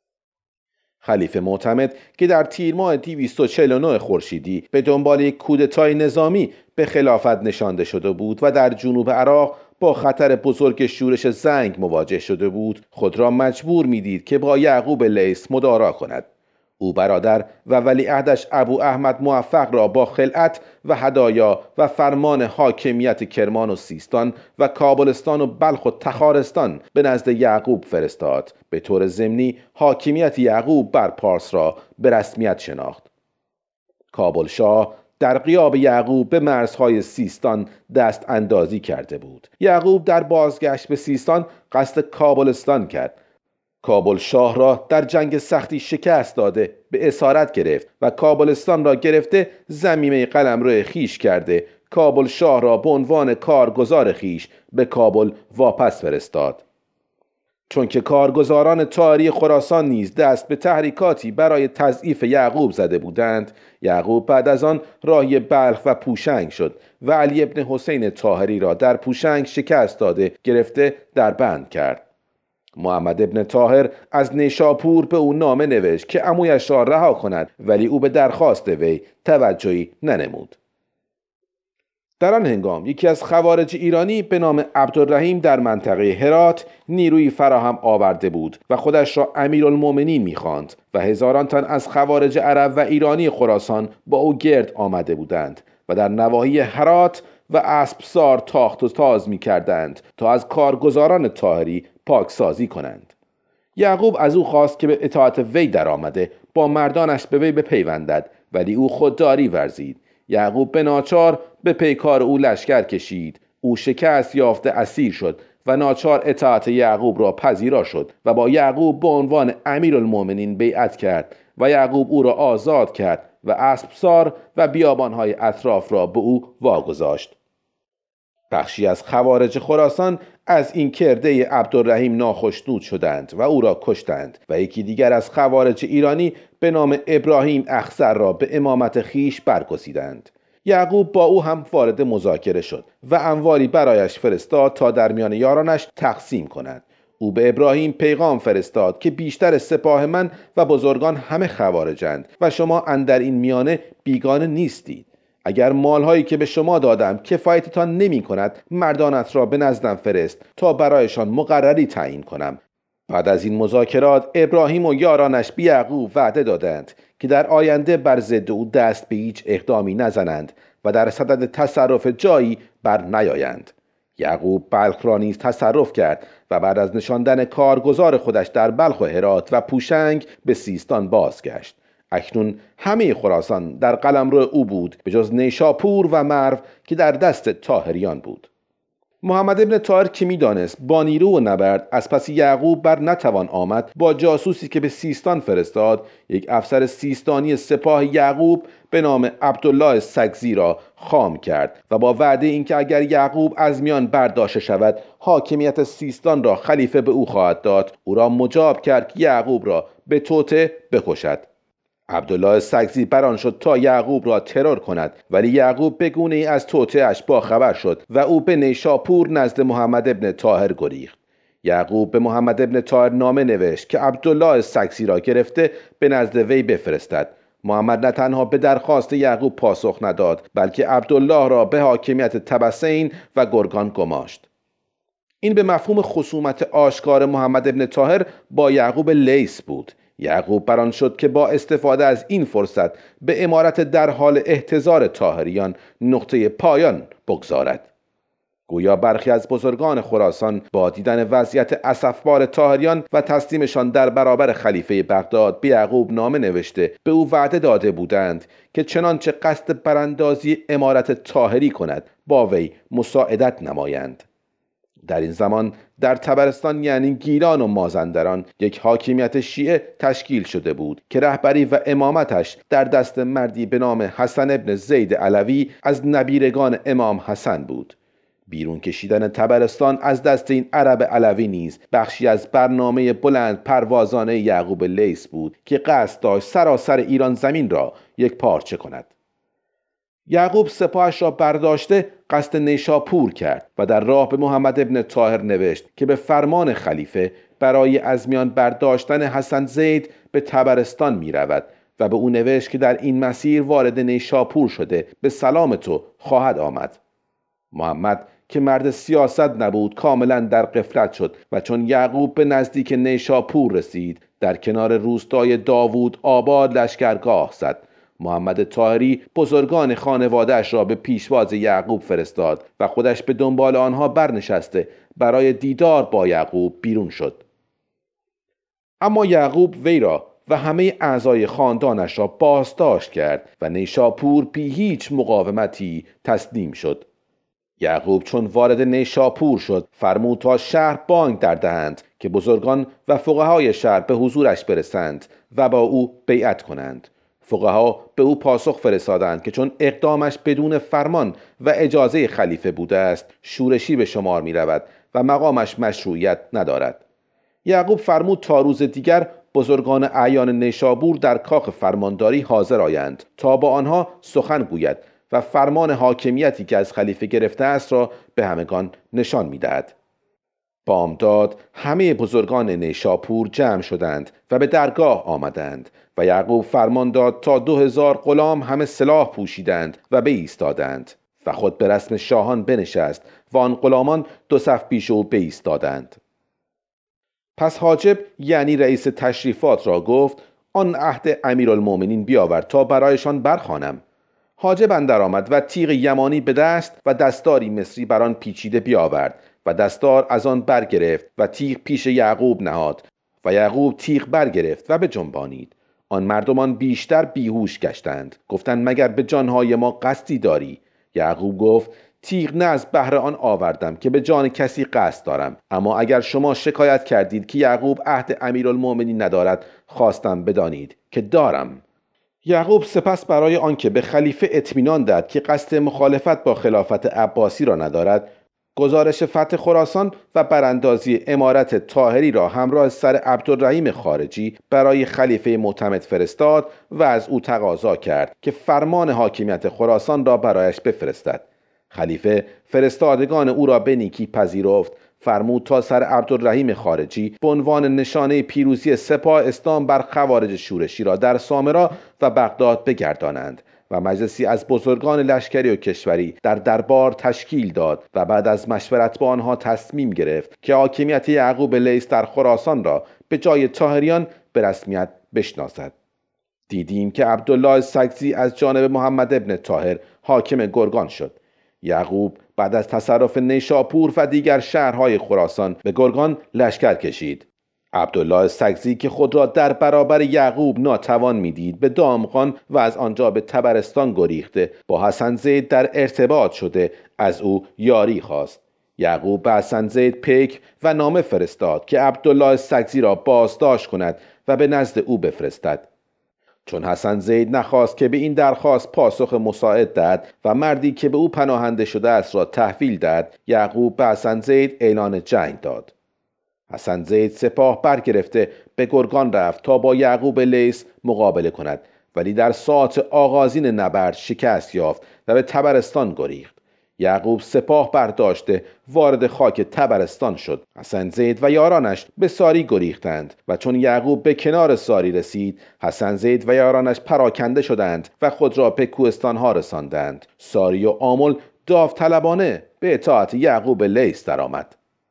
خلیفه معتمد که در تیر ماه دویست و چهل و نه خورشیدی به دنبال یک کودتای نظامی به خلافت نشانده شده بود و در جنوب عراق با خطر بزرگ شورش زنگ مواجه شده بود، خود را مجبور می‌دید که با یعقوب لیث مدارا کند. او برادر و ولیعهدش ابو احمد موفق را با خلعت و هدایا و فرمان حاکمیت کرمان و سیستان و کابلستان و بلخ و تخارستان به نزد یعقوب فرستاد. به طور ضمنی حاکمیت یعقوب بر پارس را به رسمیت شناخت. کابل شاه در غیاب یعقوب به مرزهای سیستان دست اندازی کرده بود. یعقوب در بازگشت به سیستان قصد کابلستان کرد. کابل شاه را در جنگ سختی شکست داده به اسارت گرفت و کابلستان را گرفته ضمیمه قلمرو خیش کرده کابل شاه را به عنوان کارگزار خیش به کابل واپس فرستاد. چون که کارگزاران طاهری خراسان نیز دست به تحریکاتی برای تضعیف یعقوب زده بودند، یعقوب بعد از آن راهی بلخ و پوشنگ شد و علی ابن حسین طاهری را در پوشنگ شکست داده گرفته در بند کرد. محمد ابن طاهر از نیشاپور به او نامه نوشت که عمویش را رها کند، ولی او به درخواست وی توجهی ننمود. در آن هنگام یکی از خوارج ایرانی به نام عبدالرحیم در منطقه هرات نیروی فراهم آورده بود و خودش را امیرالمومنین می‌خواند و هزاران تن از خوارج عرب و ایرانی خراسان با او گرد آمده بودند و در نواحی هرات و اسبسار تاخت و تاز می‌کردند تا از کارگزاران طاهری پاکسازی کنند. یعقوب از او خواست که به اطاعت وی در آمده با مردانش به وی بپیوندد، ولی او خودداری ورزید. یعقوب به ناچار به پیکار او لشکر کشید. او شکست یافته اسیر شد و ناچار اطاعت یعقوب را پذیرا شد و با یعقوب به عنوان امیرالمومنین بیعت کرد و یعقوب او را آزاد کرد و اسبسار و بیابانهای اطراف را به او واگذاشت. بخشی از خوارج خراسان از این کرده عبدالرحیم ناخشنود شدند و او را کشتند و یکی دیگر از خوارج ایرانی به نام ابراهیم اخضر را به امامت خیش برگزیدند. یعقوب با او هم وارد مذاکره شد و اموالی برایش فرستاد تا در میان یارانش تقسیم کند. او به ابراهیم پیغام فرستاد که بیشتر سپاه من و بزرگان همه خوارجند و شما اندر این میانه بیگانه نیستید. اگر مالهایی که به شما دادم کفایتتان نمی کند، مردانت را به نزدم فرست تا برایشان مقرری تعیین کنم. بعد از این مذاکرات ابراهیم و یارانش به یعقوب وعده دادند که در آینده بر ضد او دست به هیچ اقدامی نزنند و در صدد تصرف جایی بر نیایند. یعقوب بلخ را نیز تصرف کرد و بعد از نشاندن کارگزار خودش در بلخ و هرات و پوشنگ به سیستان بازگشت. اکنون همه خراسان در قلمرو او بود به جز نیشاپور و مرو که در دست طاهریان بود. محمد ابن طاهر که می‌دانست با نیرو و نبرد از پس یعقوب بر نتوان آمد، با جاسوسی که به سیستان فرستاد یک افسر سیستانی سپاه یعقوب به نام عبدالله سگزی را خام کرد و با وعده اینکه اگر یعقوب از میان برداشته شود حاکمیت سیستان را خلیفه به او خواهد داد، او را مجاب کرد که یعقوب را به توطئه بکشد. عبدالله سگزی بران شد تا یعقوب را ترور کند، ولی یعقوب به گونه ای از توطئه‌اش با خبر شد و او به نیشاپور نزد محمد ابن طاهر گریخت. یعقوب به محمد ابن طاهر نامه نوشت که عبدالله سگزی را گرفته به نزد وی بفرستد. محمد نه تنها به درخواست یعقوب پاسخ نداد، بلکه عبدالله را به حاکمیت طبسین و گرگان گماشت. این به مفهوم خصومت آشکار محمد ابن طاهر با یعقوب لیث بود. یعقوب بران شد که با استفاده از این فرصت به امارت در حال احتضار طاهریان نقطه پایان بگذارد. گویا برخی از بزرگان خراسان با دیدن وضعیت اسفبار طاهریان و تسلیمشان در برابر خلیفه بغداد به یعقوب نامه نوشته به او وعده داده بودند که چنانچه قصد براندازی امارت طاهری کند با وی مساعدت نمایند. در این زمان در طبرستان یعنی گیلان و مازندران یک حاکمیت شیعه تشکیل شده بود که رهبری و امامتش در دست مردی به نام حسن ابن زید علوی از نبیرگان امام حسن بود. بیرون کشیدن طبرستان از دست این عرب علوی نیز بخشی از برنامه بلند پروازانه یعقوب لیث بود که قصد داشت سراسر ایران زمین را یک پارچه کند. یعقوب سپاهش را برداشته قصد نیشاپور کرد و در راه به محمد ابن طاهر نوشت که به فرمان خلیفه برای از میان برداشتن حسن زید به طبرستان می رود و به او نوشت که در این مسیر وارد نیشاپور شده به سلام تو خواهد آمد. محمد که مرد سیاست نبود کاملا در غفلت شد و چون یعقوب به نزدیک نیشاپور رسید در کنار روستای داوود آباد لشکرگاه زد. محمد طاهری بزرگان خانواده‌اش را به پیشواز یعقوب فرستاد و خودش به دنبال آنها برنشسته برای دیدار با یعقوب بیرون شد. اما یعقوب وی را و همه اعضای خاندانش را بازداشت کرد و نیشاپور بی هیچ مقاومتی تسلیم شد. یعقوب چون وارد نیشاپور شد فرمود تا شهر بانگ در دهند که بزرگان و فقهای شهر به حضورش برسند و با او بیعت کنند. فقها به او پاسخ فرستادند که چون اقدامش بدون فرمان و اجازه خلیفه بوده است شورشی به شمار می رود و مقامش مشروعیت ندارد. یعقوب فرمود تا روز دیگر بزرگان اعیان نیشابور در کاخ فرمانداری حاضر آیند تا با آنها سخن گوید و فرمان حاکمیتی که از خلیفه گرفته است را به همگان نشان می دهد. بامداد همه بزرگان نیشاپور جمع شدند و به درگاه آمدند و یعقوب فرمان داد تا دو هزار غلام همه سلاح پوشیدند و بایستادند و خود به رسم شاهان بنشست و آن غلامان دو صف پیش او بایستادند. پس حاجب یعنی رئیس تشریفات را گفت آن عهد امیرالمومنین بیاور تا برایشان برخوانم. حاجب اندر آمد و تیغ یمانی به دست و دستاری مصری بر آن پیچیده بیاورد و دستار از آن برگرفت و تیغ پیش یعقوب نهاد و یعقوب تیغ برگرفت و به جنبانید. آن مردمان بیشتر بیهوش گشتند. گفتند مگر به جانهای ما قصدی داری؟ یعقوب گفت تیغ نه از بهر آن آوردم که به جان کسی قصد دارم، اما اگر شما شکایت کردید که یعقوب عهد امیرالمومنین ندارد خواستم بدانید که دارم. یعقوب سپس برای آنکه به خلیفه اطمینان داد که قصد مخالفت با خلافت عباسی را ندارد گزارش فتح خراسان و براندازی امارت طاهری را همراه سر عبدالرحیم خارجی برای خلیفه معتمد فرستاد و از او تقاضا کرد که فرمان حاکمیت خراسان را برایش بفرستد. خلیفه فرستادگان او را به نیکی پذیرفت. فرمود تا سر عبدالرحیم خارجی به عنوان نشانه پیروزی سپاه اسلام بر خوارج شورشی را در سامرا و بغداد بگردانند و مجلسی از بزرگان لشکری و کشوری در دربار تشکیل داد و بعد از مشورت با آنها تصمیم گرفت که حاکمیت یعقوب لیث در خراسان را به جای طاهریان به رسمیت بشناسد. دیدیم که عبدالله سگزی از جانب محمد ابن طاهر حاکم گرگان شد. یعقوب بعد از تصرف نیشاپور و دیگر شهرهای خراسان به گرگان لشکر کشید. عبدالله سگزی که خود را در برابر یعقوب ناتوان میدید به دامغان و از آنجا به طبرستان گریخته با حسن زید در ارتباط شده از او یاری خواست. یعقوب به حسن زید پیک و نامه فرستاد که عبدالله سگزی را بازداشت کند و به نزد او بفرستد. چون حسن زید نخواست که به این درخواست پاسخ مساعد دهد و مردی که به او پناهنده شده است را تحویل داد، یعقوب به حسن زید اعلان جنگ داد. حسن زید سپاه برگرفته به گرگان رفت تا با یعقوب لیث مقابله کند، ولی در ساعت آغازین نبرد شکست یافت و به طبرستان گریخت. یعقوب سپاه برداشته وارد خاک طبرستان شد. حسن زید و یارانش به ساری گریختند و چون یعقوب به کنار ساری رسید حسن زید و یارانش پراکنده شدند و خود را به کوهستانها رساندند. ساری و آمل داوطلبانه به اطاعت یعقوب لیث درآمد.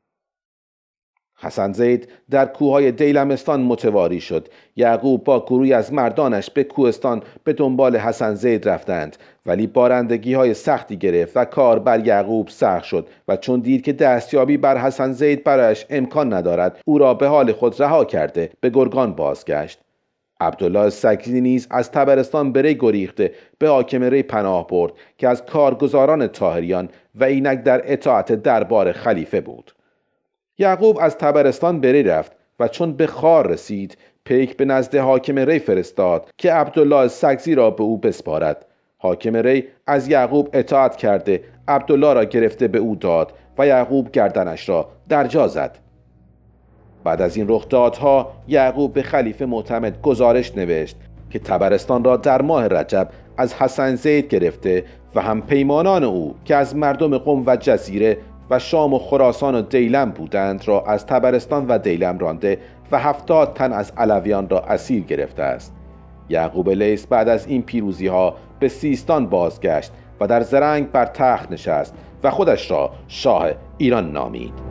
حسن زید در کوههای دیلمستان متواری شد. یعقوب با گروهی از مردانش به کوهستان به دنبال حسن زید رفتند، ولی بارندگی های سختی گرفت و کار بر یعقوب سخت شد و چون دید که دستیابی بر حسن زید برایش امکان ندارد او را به حال خود رها کرده به گرگان بازگشت. عبدالله سگزی نیز از طبرستان به ری گریخته به حاکم ری پناه برد که از کارگزاران طاهریان و اینک در اطاعت دربار خلیفه بود. یعقوب از طبرستان به ری رفت و چون به خار رسید پیک به نزد حاکم ری فرستاد که عبدالله سگزی را به او بسپارد. حاکم ری از یعقوب اطاعت کرده عبدالله را گرفته به او داد و یعقوب گردنش را در جا زد. بعد از این رخدادها یعقوب به خلیفه معتمد گزارش نوشت که طبرستان را در ماه رجب از حسن زید گرفته و هم پیمانان او که از مردم قم و جزیره و شام و خراسان و دیلم بودند را از طبرستان و دیلم رانده و هفتاد تن از علویان را اسیر گرفته است. یعقوب لیث بعد از این پیروزی ها به سیستان بازگشت و در زرنگ بر تخت نشست و خودش را شاه ایران نامید.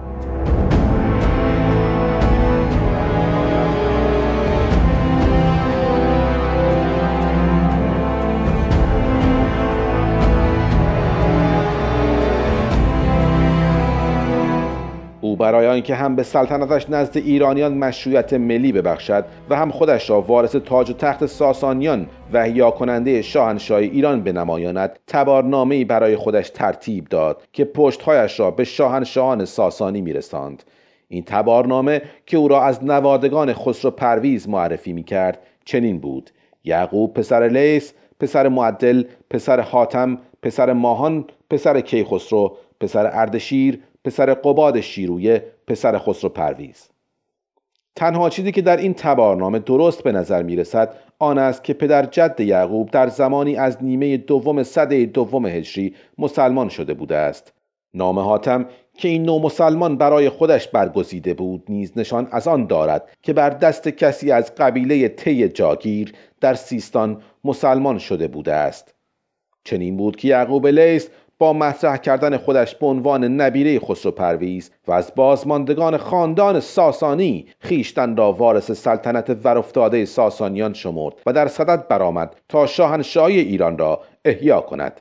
او برای آنکه هم به سلطنتش نزد ایرانیان مشروعیت ملی ببخشد و هم خودش را وارث تاج و تخت ساسانیان و احیا کننده شاهنشاهی ایران بنمایاند، تبارنامه‌ای برای خودش ترتیب داد که پشتهایش را به شاهنشاهان ساسانی می‌رساند. این تبارنامه که او را از نوادگان خسرو پرویز معرفی می‌کرد چنین بود: یعقوب پسر لیث، پسر معدل، پسر حاتم، پسر ماهان، پسر کیخسرو، پسر اردشیر، پسر قباد شیرویه، پسر خسرو پرویز. تنها چیزی که در این تبارنامه درست به نظر می رسد آن است که پدر جد یعقوب در زمانی از نیمه دوم سده دوم هجری مسلمان شده بوده است. نام حاتم که این نوع مسلمان برای خودش برگزیده بود نیز نشان از آن دارد که بر دست کسی از قبیله تی جاگیر در سیستان مسلمان شده بوده است. چنین بود که یعقوب لیث با مطرح کردن خودش به عنوان نبیره خسرو پرویز و از بازماندگان خاندان ساسانی خیشتن را وارث سلطنت ورافتاده ساسانیان شمرد و در صدد برآمد تا شاهنشاهی ایران را احیا کند.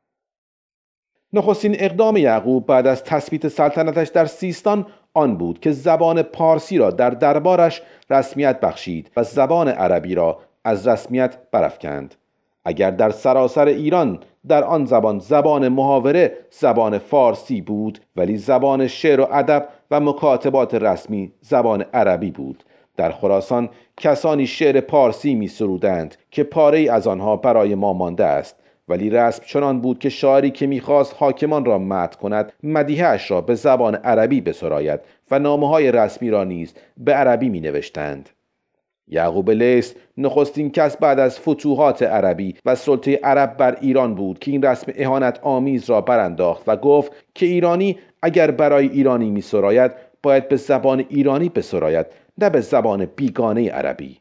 نخستین اقدام یعقوب بعد از تثبیت سلطنتش در سیستان آن بود که زبان پارسی را در دربارش رسمیت بخشید و زبان عربی را از رسمیت برافکند. اگر در سراسر ایران در آن زبان زبان محاوره زبان فارسی بود، ولی زبان شعر و ادب و مکاتبات رسمی زبان عربی بود. در خراسان کسانی شعر پارسی می سرودند که پاره‌ای از آنها برای ما مانده است، ولی رسم چنان بود که شاعری که می‌خواست حاکمان را مدح کند مدیحه‌اش را به زبان عربی بسراید و نامه‌های رسمی را نیز به عربی می‌نوشتند. یعقوب لیث نخستین کس بعد از فتوحات عربی و سلطه عرب بر ایران بود که این رسم اهانت آمیز را برانداخت و گفت که ایرانی اگر برای ایرانی می سراید باید به زبان ایرانی بسراید، نه به زبان بیگانه عربی.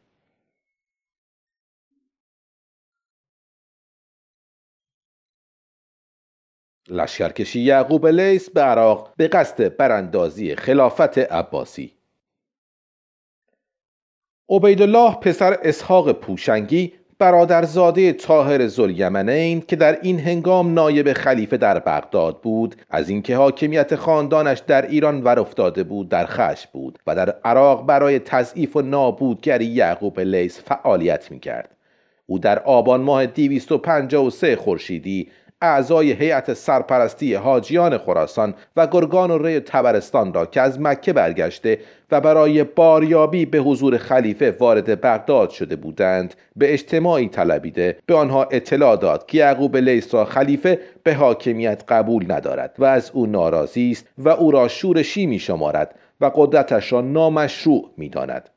لشکرکشی یعقوب لیث به عراق به قصد براندازی خلافت عباسی. عبیدالله پسر اسحاق پوشنگی برادرزاده طاهر ذوالیمنین که در این هنگام نایب خلیفه در بغداد بود، از اینکه حاکمیت خاندانش در ایران ور افتاده بود در خشم بود و در عراق برای تضعیف و نابودگری یعقوب لیث فعالیت می‌کرد. او در آبان ماه دویست و پنجاه و سه خورشیدی اعضای هیئت سرپرستی حاجیان خراسان و گرگان و ری طبرستان را که از مکه برگشته و برای باریابی به حضور خلیفه وارد بغداد شده بودند به اجتماعی طلبیده به آنها اطلاع داد که یعقوب لیث را خلیفه به حاکمیت قبول ندارد و از او ناراضی است و او را شورشی می شمارد و قدرتش را نامشروع می داند.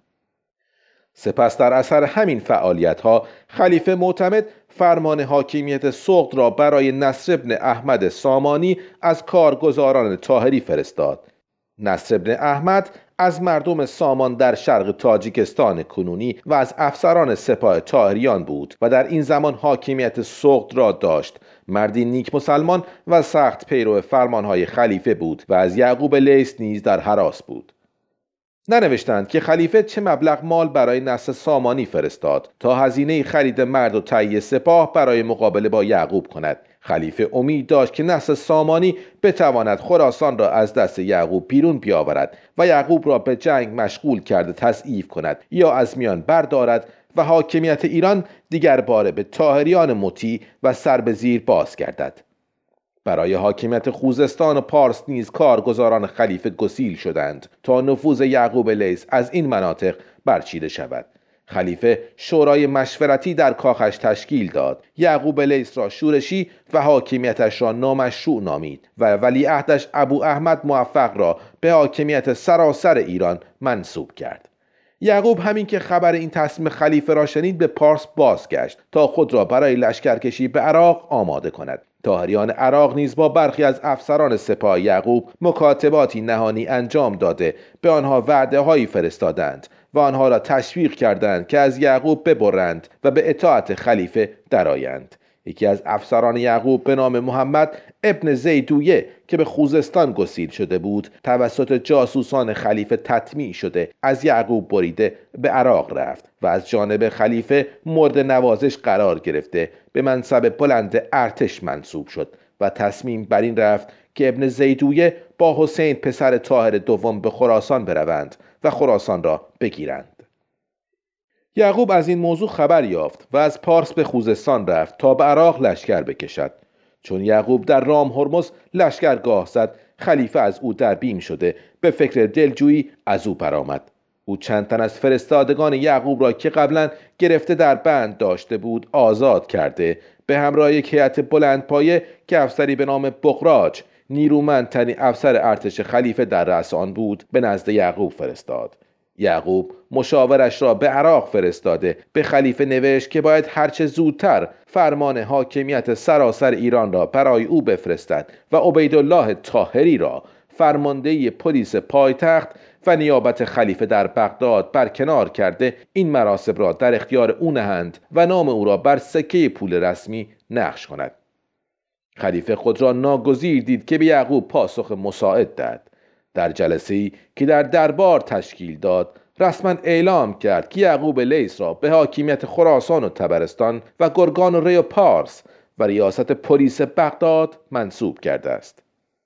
سپس در اثر همین فعالیت‌ها خلیفه معتمد فرمان حاکمیت سغد را برای نصر ابن احمد سامانی از کارگزاران طاهری فرستاد. نصر ابن احمد از مردم سامان در شرق تاجیکستان کنونی و از افسران سپاه طاهریان بود و در این زمان حاکمیت سغد را داشت. مردی نیک مسلمان و سخت پیرو فرمانهای خلیفه بود و از یعقوب لیث نیز در هراس بود. ننوشتند که خلیفه چه مبلغ مال برای نصر سامانی فرستاد تا هزینه خرید مرد و تهیه سپاه برای مقابله با یعقوب کند. خلیفه امید داشت که نصر سامانی بتواند خراسان را از دست یعقوب بیرون بیاورد و یعقوب را به جنگ مشغول کرده تضعیف کند یا از میان بردارد و حاکمیت ایران دیگر باره به طاهریان مطیع و سر به زیر باز گردد. برای حاکمیت خوزستان و پارس نیز کارگزاران خلیفه گسیل شدند تا نفوذ یعقوب لیث از این مناطق برچیده شود. خلیفه شورای مشورتی در کاخش تشکیل داد. یعقوب لیث را شورشی و حاکمیتش را نامشروع نامید و ولیعهدش ابو احمد موفق را به حاکمیت سراسر ایران منصوب کرد. یعقوب همین که خبر این تصمیم خلیفه را شنید به پارس بازگشت تا خود را برای لشکرکشی به عراق آماده کند. طاهریان عراق نیز با برخی از افسران سپاه یعقوب مکاتباتی نهانی انجام داده به آنها وعده هایی فرستادند و آنها را تشویق کردند که از یعقوب ببرند و به اطاعت خلیفه درآیند. یکی از افسران یعقوب به نام محمد ابن زیدویه که به خوزستان گسیل شده بود توسط جاسوسان خلیفه تطمیع شده از یعقوب بریده به عراق رفت و از جانب خلیفه مورد نوازش قرار گرفته به منصب بلند ارتش منصوب شد و تصمیم بر این رفت که ابن زیدویه با حسین پسر طاهر دوم به خراسان بروند و خراسان را بگیرند. یعقوب از این موضوع خبر یافت و از پارس به خوزستان رفت تا به عراق لشکر بکشد. چون یعقوب در رام هرمز لشکرگاه زد، خلیفه از او در بیم شده به فکر دلجویی از او برآمد. او چند تن از فرستادگان یعقوب را که قبلا گرفته در بند داشته بود آزاد کرده به همراه یک هیئت بلندپایه که افسری به نام بغراج، نیرومندترین افسر ارتش خلیفه در رأس آن بود، به نزد یعقوب فرستاد. یعقوب مشاورش را به عراق فرستاده به خلیفه نوشت که باید هرچه زودتر فرمان حاکمیت سراسر ایران را برای او بفرستد و عبیدالله طاهری را فرماندهی پلیس پایتخت و نیابت خلیفه در بغداد برکنار کرده این مراسم را در اختیار او نهند و نام او را بر سکه پول رسمی نقش کند. خلیفه خود را ناگزیر دید که به یعقوب پاسخ مساعد دهد. در جلسه‌ای که در دربار تشکیل داد رسما اعلام کرد که یعقوب لیث را به حاکمیت خراسان و طبرستان و گرگان و ری و پارس و ریاست پلیس بغداد منصوب کرده است.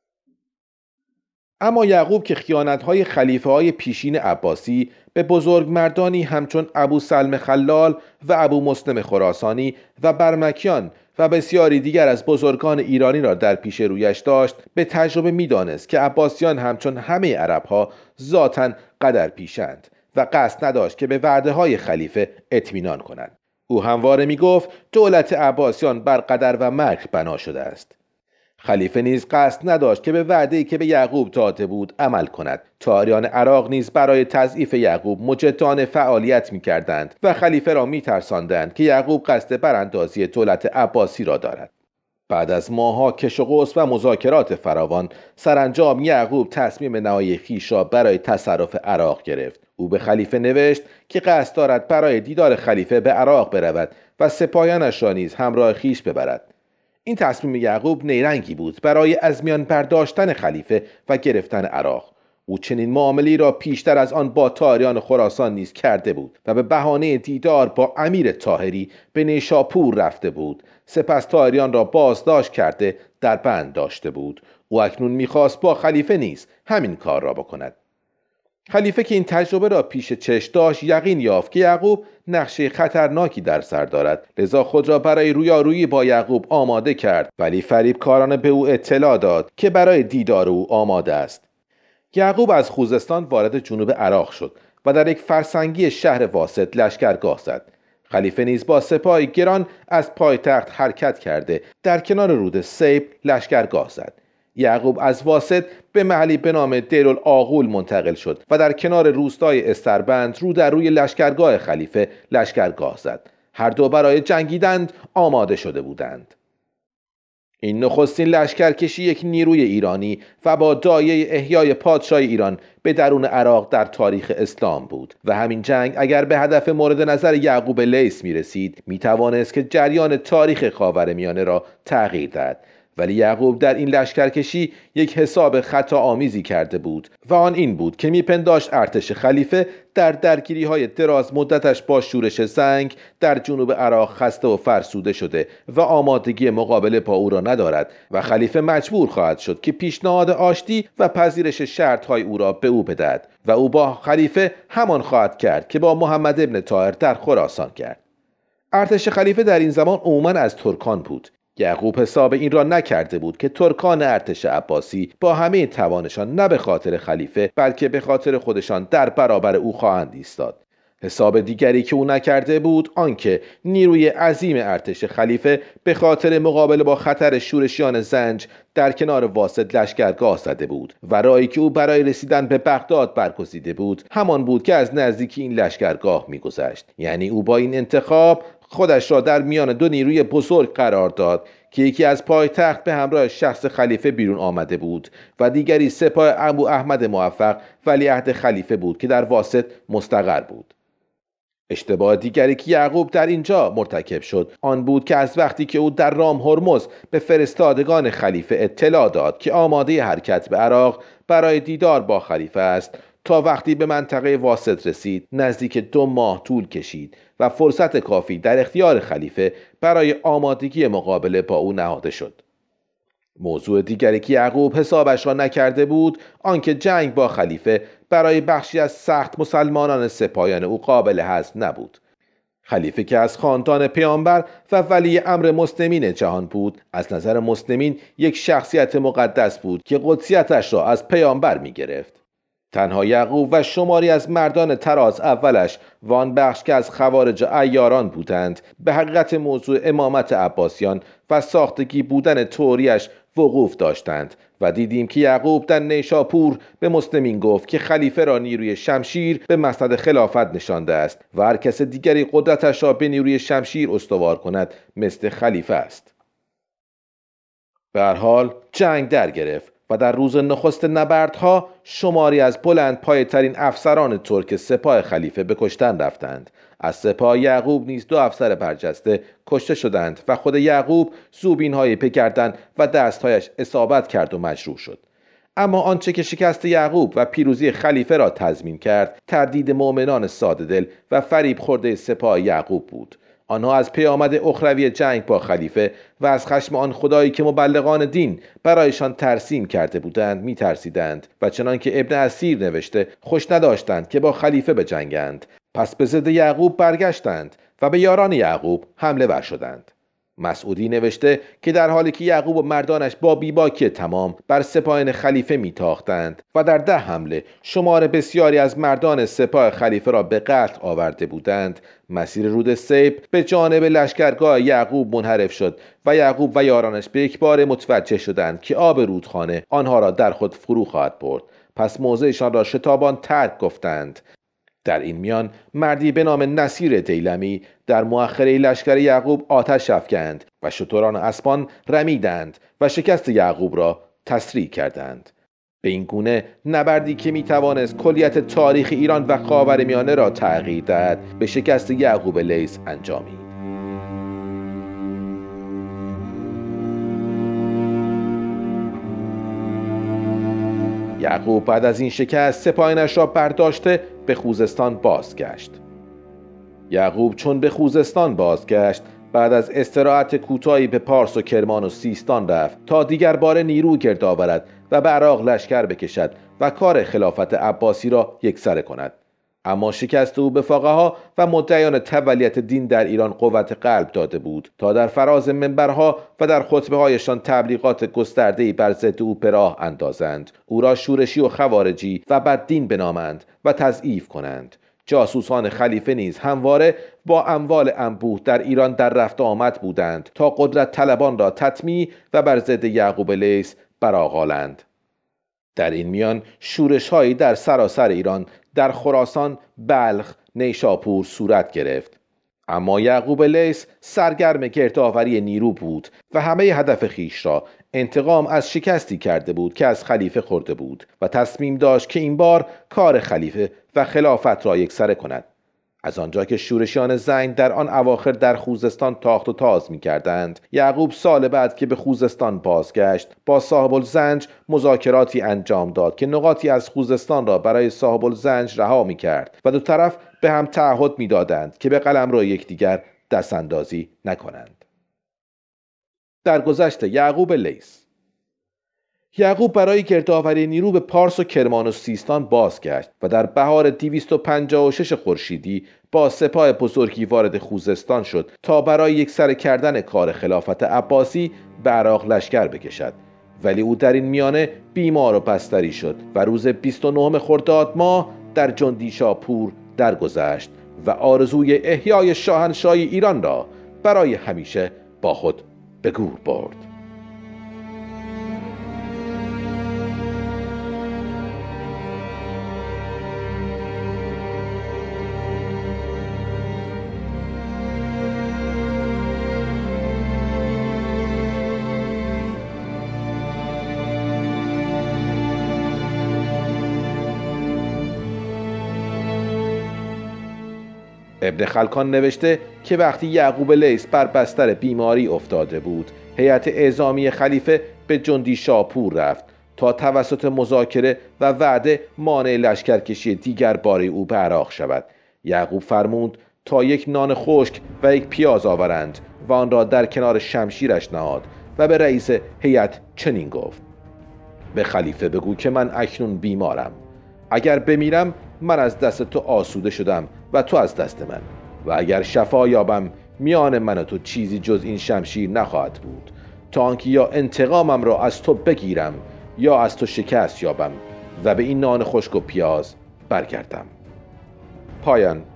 اما یعقوب که خیانت‌های خلیفه‌های پیشین عباسی به بزرگمردانی همچون ابو سلم خلال و ابو مسلم خراسانی و برمکیان و بسیاری دیگر از بزرگان ایرانی را در پیش رویش داشت، به تجربه می‌دانست که عباسیان همچون همه عرب‌ها ذاتاً قدر پیشند و قصد نداشت که به وعده‌های خلیفه اطمینان کنند. او همواره می‌گفت دولت عباسیان بر قدر و مکر بنا شده است. خلیفه نیز قصد نداشت که به وعده‌ای که به یعقوب داده بود عمل کند. طاهریان عراق نیز برای تضعیف یعقوب مجدانه فعالیت می‌کردند و خلیفه را می‌ترساندند که یعقوب قصد براندازی دولت عباسی را دارد. بعد از ماه‌ها کش و قوس و مذاکرات فراوان، سرانجام یعقوب تصمیم نهایی خویش را برای تصرف عراق گرفت. او به خلیفه نوشت که قصد دارد برای دیدار خلیفه به عراق برود و سپاهیانش را نیز همراه خویش ببرد. این تصمیم یعقوب نیرنگی بود برای از میان برداشتن خلیفه و گرفتن عراق. او چنین معامله‌ای را پیشتر از آن با طاهریان خراسان نیز کرده بود و به بهانه دیدار با امیر طاهری به نیشاپور رفته بود. سپس طاهریان را بازداشت کرده در بند داشته بود. او اکنون می‌خواست با خلیفه نیز همین کار را بکند. خلیفه که این تجربه را پیش چشم داشت یقین یافت که یعقوب نقشه خطرناکی در سر دارد، لذا خود را برای رویارویی با یعقوب آماده کرد، ولی فریبکارانه به او اطلاع داد که برای دیدار او آماده است. یعقوب از خوزستان وارد جنوب عراق شد و در یک فرسنگی شهر واسط لشکرگاه زد. خلیفه نیز با سپاهی گران از پایتخت حرکت کرده در کنار رود سیب لشکرگاه زد. یعقوب از واسط به محلی به نام دیرالآغول منتقل شد و در کنار روستای استربند رو در روی لشکرگاه خلیفه لشکرگاه زد. هر دو برای جنگیدن آماده شده بودند. این نخستین لشکرکشی یک نیروی ایرانی و با دایه احیای پادشاه ایران به درون عراق در تاریخ اسلام بود و همین جنگ اگر به هدف مورد نظر یعقوب لیث می رسید می توانست که جریان تاریخ خاورمیانه را تغییر دهد. ولی یعقوب در این لشکرکشی یک حساب خطا آمیزی کرده بود و آن این بود که میپنداشت ارتش خلیفه در درگیری های دراز مدتش با شورش زنگ در جنوب عراق خسته و فرسوده شده و آمادگی مقابله با او را ندارد و خلیفه مجبور خواهد شد که پیشنهاد آشتی و پذیرش شرطهای او را به او بدهد و او با خلیفه همان خواهد کرد که با محمد ابن طاهر در خراسان کرد. ارتش خلیفه در این زمان عموما از ترکان بود. یعقوب حساب این را نکرده بود که ترکان ارتش عباسی با همه توانشان نه به خاطر خلیفه بلکه به خاطر خودشان در برابر او خواهند ایستاد. حساب دیگری که او نکرده بود آنکه نیروی عظیم ارتش خلیفه به خاطر مقابله با خطر شورشیان زنج در کنار واسط لشکرگاه زده بود و راهی که او برای رسیدن به بغداد برگزیده بود همان بود که از نزدیکی این لشکرگاه می‌گذشت. یعنی او با این انتخاب خودش را در میان دو نیروی بزرگ قرار داد که یکی از پایتخت به همراه شخص خلیفه بیرون آمده بود و دیگری سپاه ابو احمد موفق ولیعهد خلیفه بود که در واسط مستقر بود. اشتباه دیگری که یعقوب در اینجا مرتکب شد آن بود که از وقتی که او در رام هرمز به فرستادگان خلیفه اطلاع داد که آماده حرکت به عراق برای دیدار با خلیفه است، تا وقتی به منطقه واسط رسید نزدیک دو ماه طول کشید و فرصت کافی در اختیار خلیفه برای آمادگی مقابله با او نهاده شد. موضوع دیگری که یعقوب حسابش را نکرده بود آنکه جنگ با خلیفه برای بخشی از سخت مسلمانان سپاهیان او قابل هضم نبود. خلیفه که از خاندان پیامبر و ولی امر مسلمین جهان بود، از نظر مسلمین یک شخصیت مقدس بود که قدسیتش را از پیامبر می گرفت. تنها یعقوب و شماری از مردان تراز اولش و آن بخش که از خوارج عیاران بودند به حقیقت موضوع امامت عباسیان و ساختگی بودن طوریش وقوف داشتند و دیدیم که یعقوب در نیشاپور به مسلمین گفت که خلیفه را نیروی شمشیر به مسند خلافت نشانده است و هر کس دیگری قدرتش را به نیروی شمشیر استوار کند مثل خلیفه است. به هر حال جنگ در گرفت و در روز نخست نبردها شماری از بلند پایه‌ترین افسران ترک سپاه خلیفه به کشتن رفتند. از سپاه یعقوب نیز دو افسر برجسته کشته شدند و خود یعقوب زوبین‌های بگردن و دستهایش اصابت کرد و مجروح شد. اما آنچه که شکست یعقوب و پیروزی خلیفه را تضمین کرد تردید مؤمنان ساده دل و فریب خورده سپاه یعقوب بود. آنها از پیامد اخروی جنگ با خلیفه و از خشم آن خدایی که مبلغان دین برایشان ترسیم کرده بودند می ترسیدند و چنان که ابن اسیر نوشته خوش نداشتند که با خلیفه بجنگند. پس به ضد یعقوب برگشتند و به یاران یعقوب حمله ور شدند. مسعودی نوشته که در حالی که یعقوب و مردانش با بیباکی تمام بر سپاهین خلیفه میتاختند و در ده حمله شمار بسیاری از مردان سپاه خلیفه را به قتل آورده بودند، مسیر رود سیب به جانب لشکرگاه یعقوب منحرف شد و یعقوب و یارانش به یکباره متوجه شدند که آب رودخانه آنها را در خود فرو خواهد برد. پس موضعشان را شتابان ترک گفتند. در این میان مردی به نام نصیر دیلمی در مؤخره لشکر یعقوب آتش افکند و شتران اسبان رمیدند و شکست یعقوب را تسریع کردند. به این گونه نبردی که می توانست کلیت تاریخ ایران و خاورمیانه را تغییر دهد به شکست یعقوب لیث انجامید. یعقوب بعد از این شکست سپاهینش را برداشته به خوزستان بازگشت. یعقوب چون به خوزستان بازگشت بعد از استراحت کوتاهی به پارس و کرمان و سیستان رفت تا دیگر بار نیرو گرد آورد و به عراق لشکر بکشد و کار خلافت عباسی را یکسره کند. اما شکست او به فقها و مدعیان تولیت دین در ایران قوت قلب داده بود تا در فراز منبرها و در خطبه هایشان تبلیغات گسترده‌ای بر ضد او به راه اندازند، او را شورشی و خوارجی و بددین بنامند و تضعیف کنند. جاسوسان خلیفه نیز همواره با اموال انبوه در ایران در رفت آمد بودند تا قدرت طلبان را تطمیع و بر ضد یعقوب لیث برآغالند. در این میان شورش‌هایی در سراسر ایران، در خراسان، بلخ، نیشاپور صورت گرفت. اما یعقوب لیث سرگرم گردآوری نیرو بود و همه هدف خیش را انتقام از شکستی کرده بود که از خلیفه خورده بود و تصمیم داشت که این بار کار خلیفه و خلافت را یکسره کند. از آنجا که شورشیان زنگ در آن اواخر در خوزستان تاخت و تاز می کردند، یعقوب سال بعد که به خوزستان بازگشت با صاحب الزنج مذاکراتی انجام داد که نقاطی از خوزستان را برای صاحب الزنج رها می کرد و دو طرف به هم تعهد می دادند که به قلمرو یکدیگر دست اندازی نکنند. در گذشت یعقوب لیث. یعقوب برای گردآوری نیرو به پارس و کرمان و سیستان بازگشت و در بهار دویست و پنجاه و شش خورشیدی با سپاه بزرگی وارد خوزستان شد تا برای یکسره کردن کار خلافت عباسی به عراق لشکر بکشد. ولی او در این میانه بیمار و بستری شد و روز بیست و نهم خرداد ماه در جندیشاپور درگذشت و آرزوی احیای شاهنشاهی ایران را برای همیشه با خود به گور برد. ابن خلکان نوشته که وقتی یعقوب لیث بر بستر بیماری افتاده بود، هیئت اعزامی خلیفه به جندی شاپور رفت تا توسط مذاکره و وعده مانع لشکرکشی دیگر باره او به عراق شود. یعقوب فرمود تا یک نان خشک و یک پیاز آورند و آن را در کنار شمشیرش نهاد و به رئیس هیئت چنین گفت: به خلیفه بگو که من اکنون بیمارم. اگر بمیرم من از دست تو آسوده شدم و تو از دست من، و اگر شفا یابم میان من و تو چیزی جز این شمشیر نخواهد بود، تا آنکه یا انتقامم را از تو بگیرم یا از تو شکست یابم و به این نان خشک و پیاز برگردم. پایان.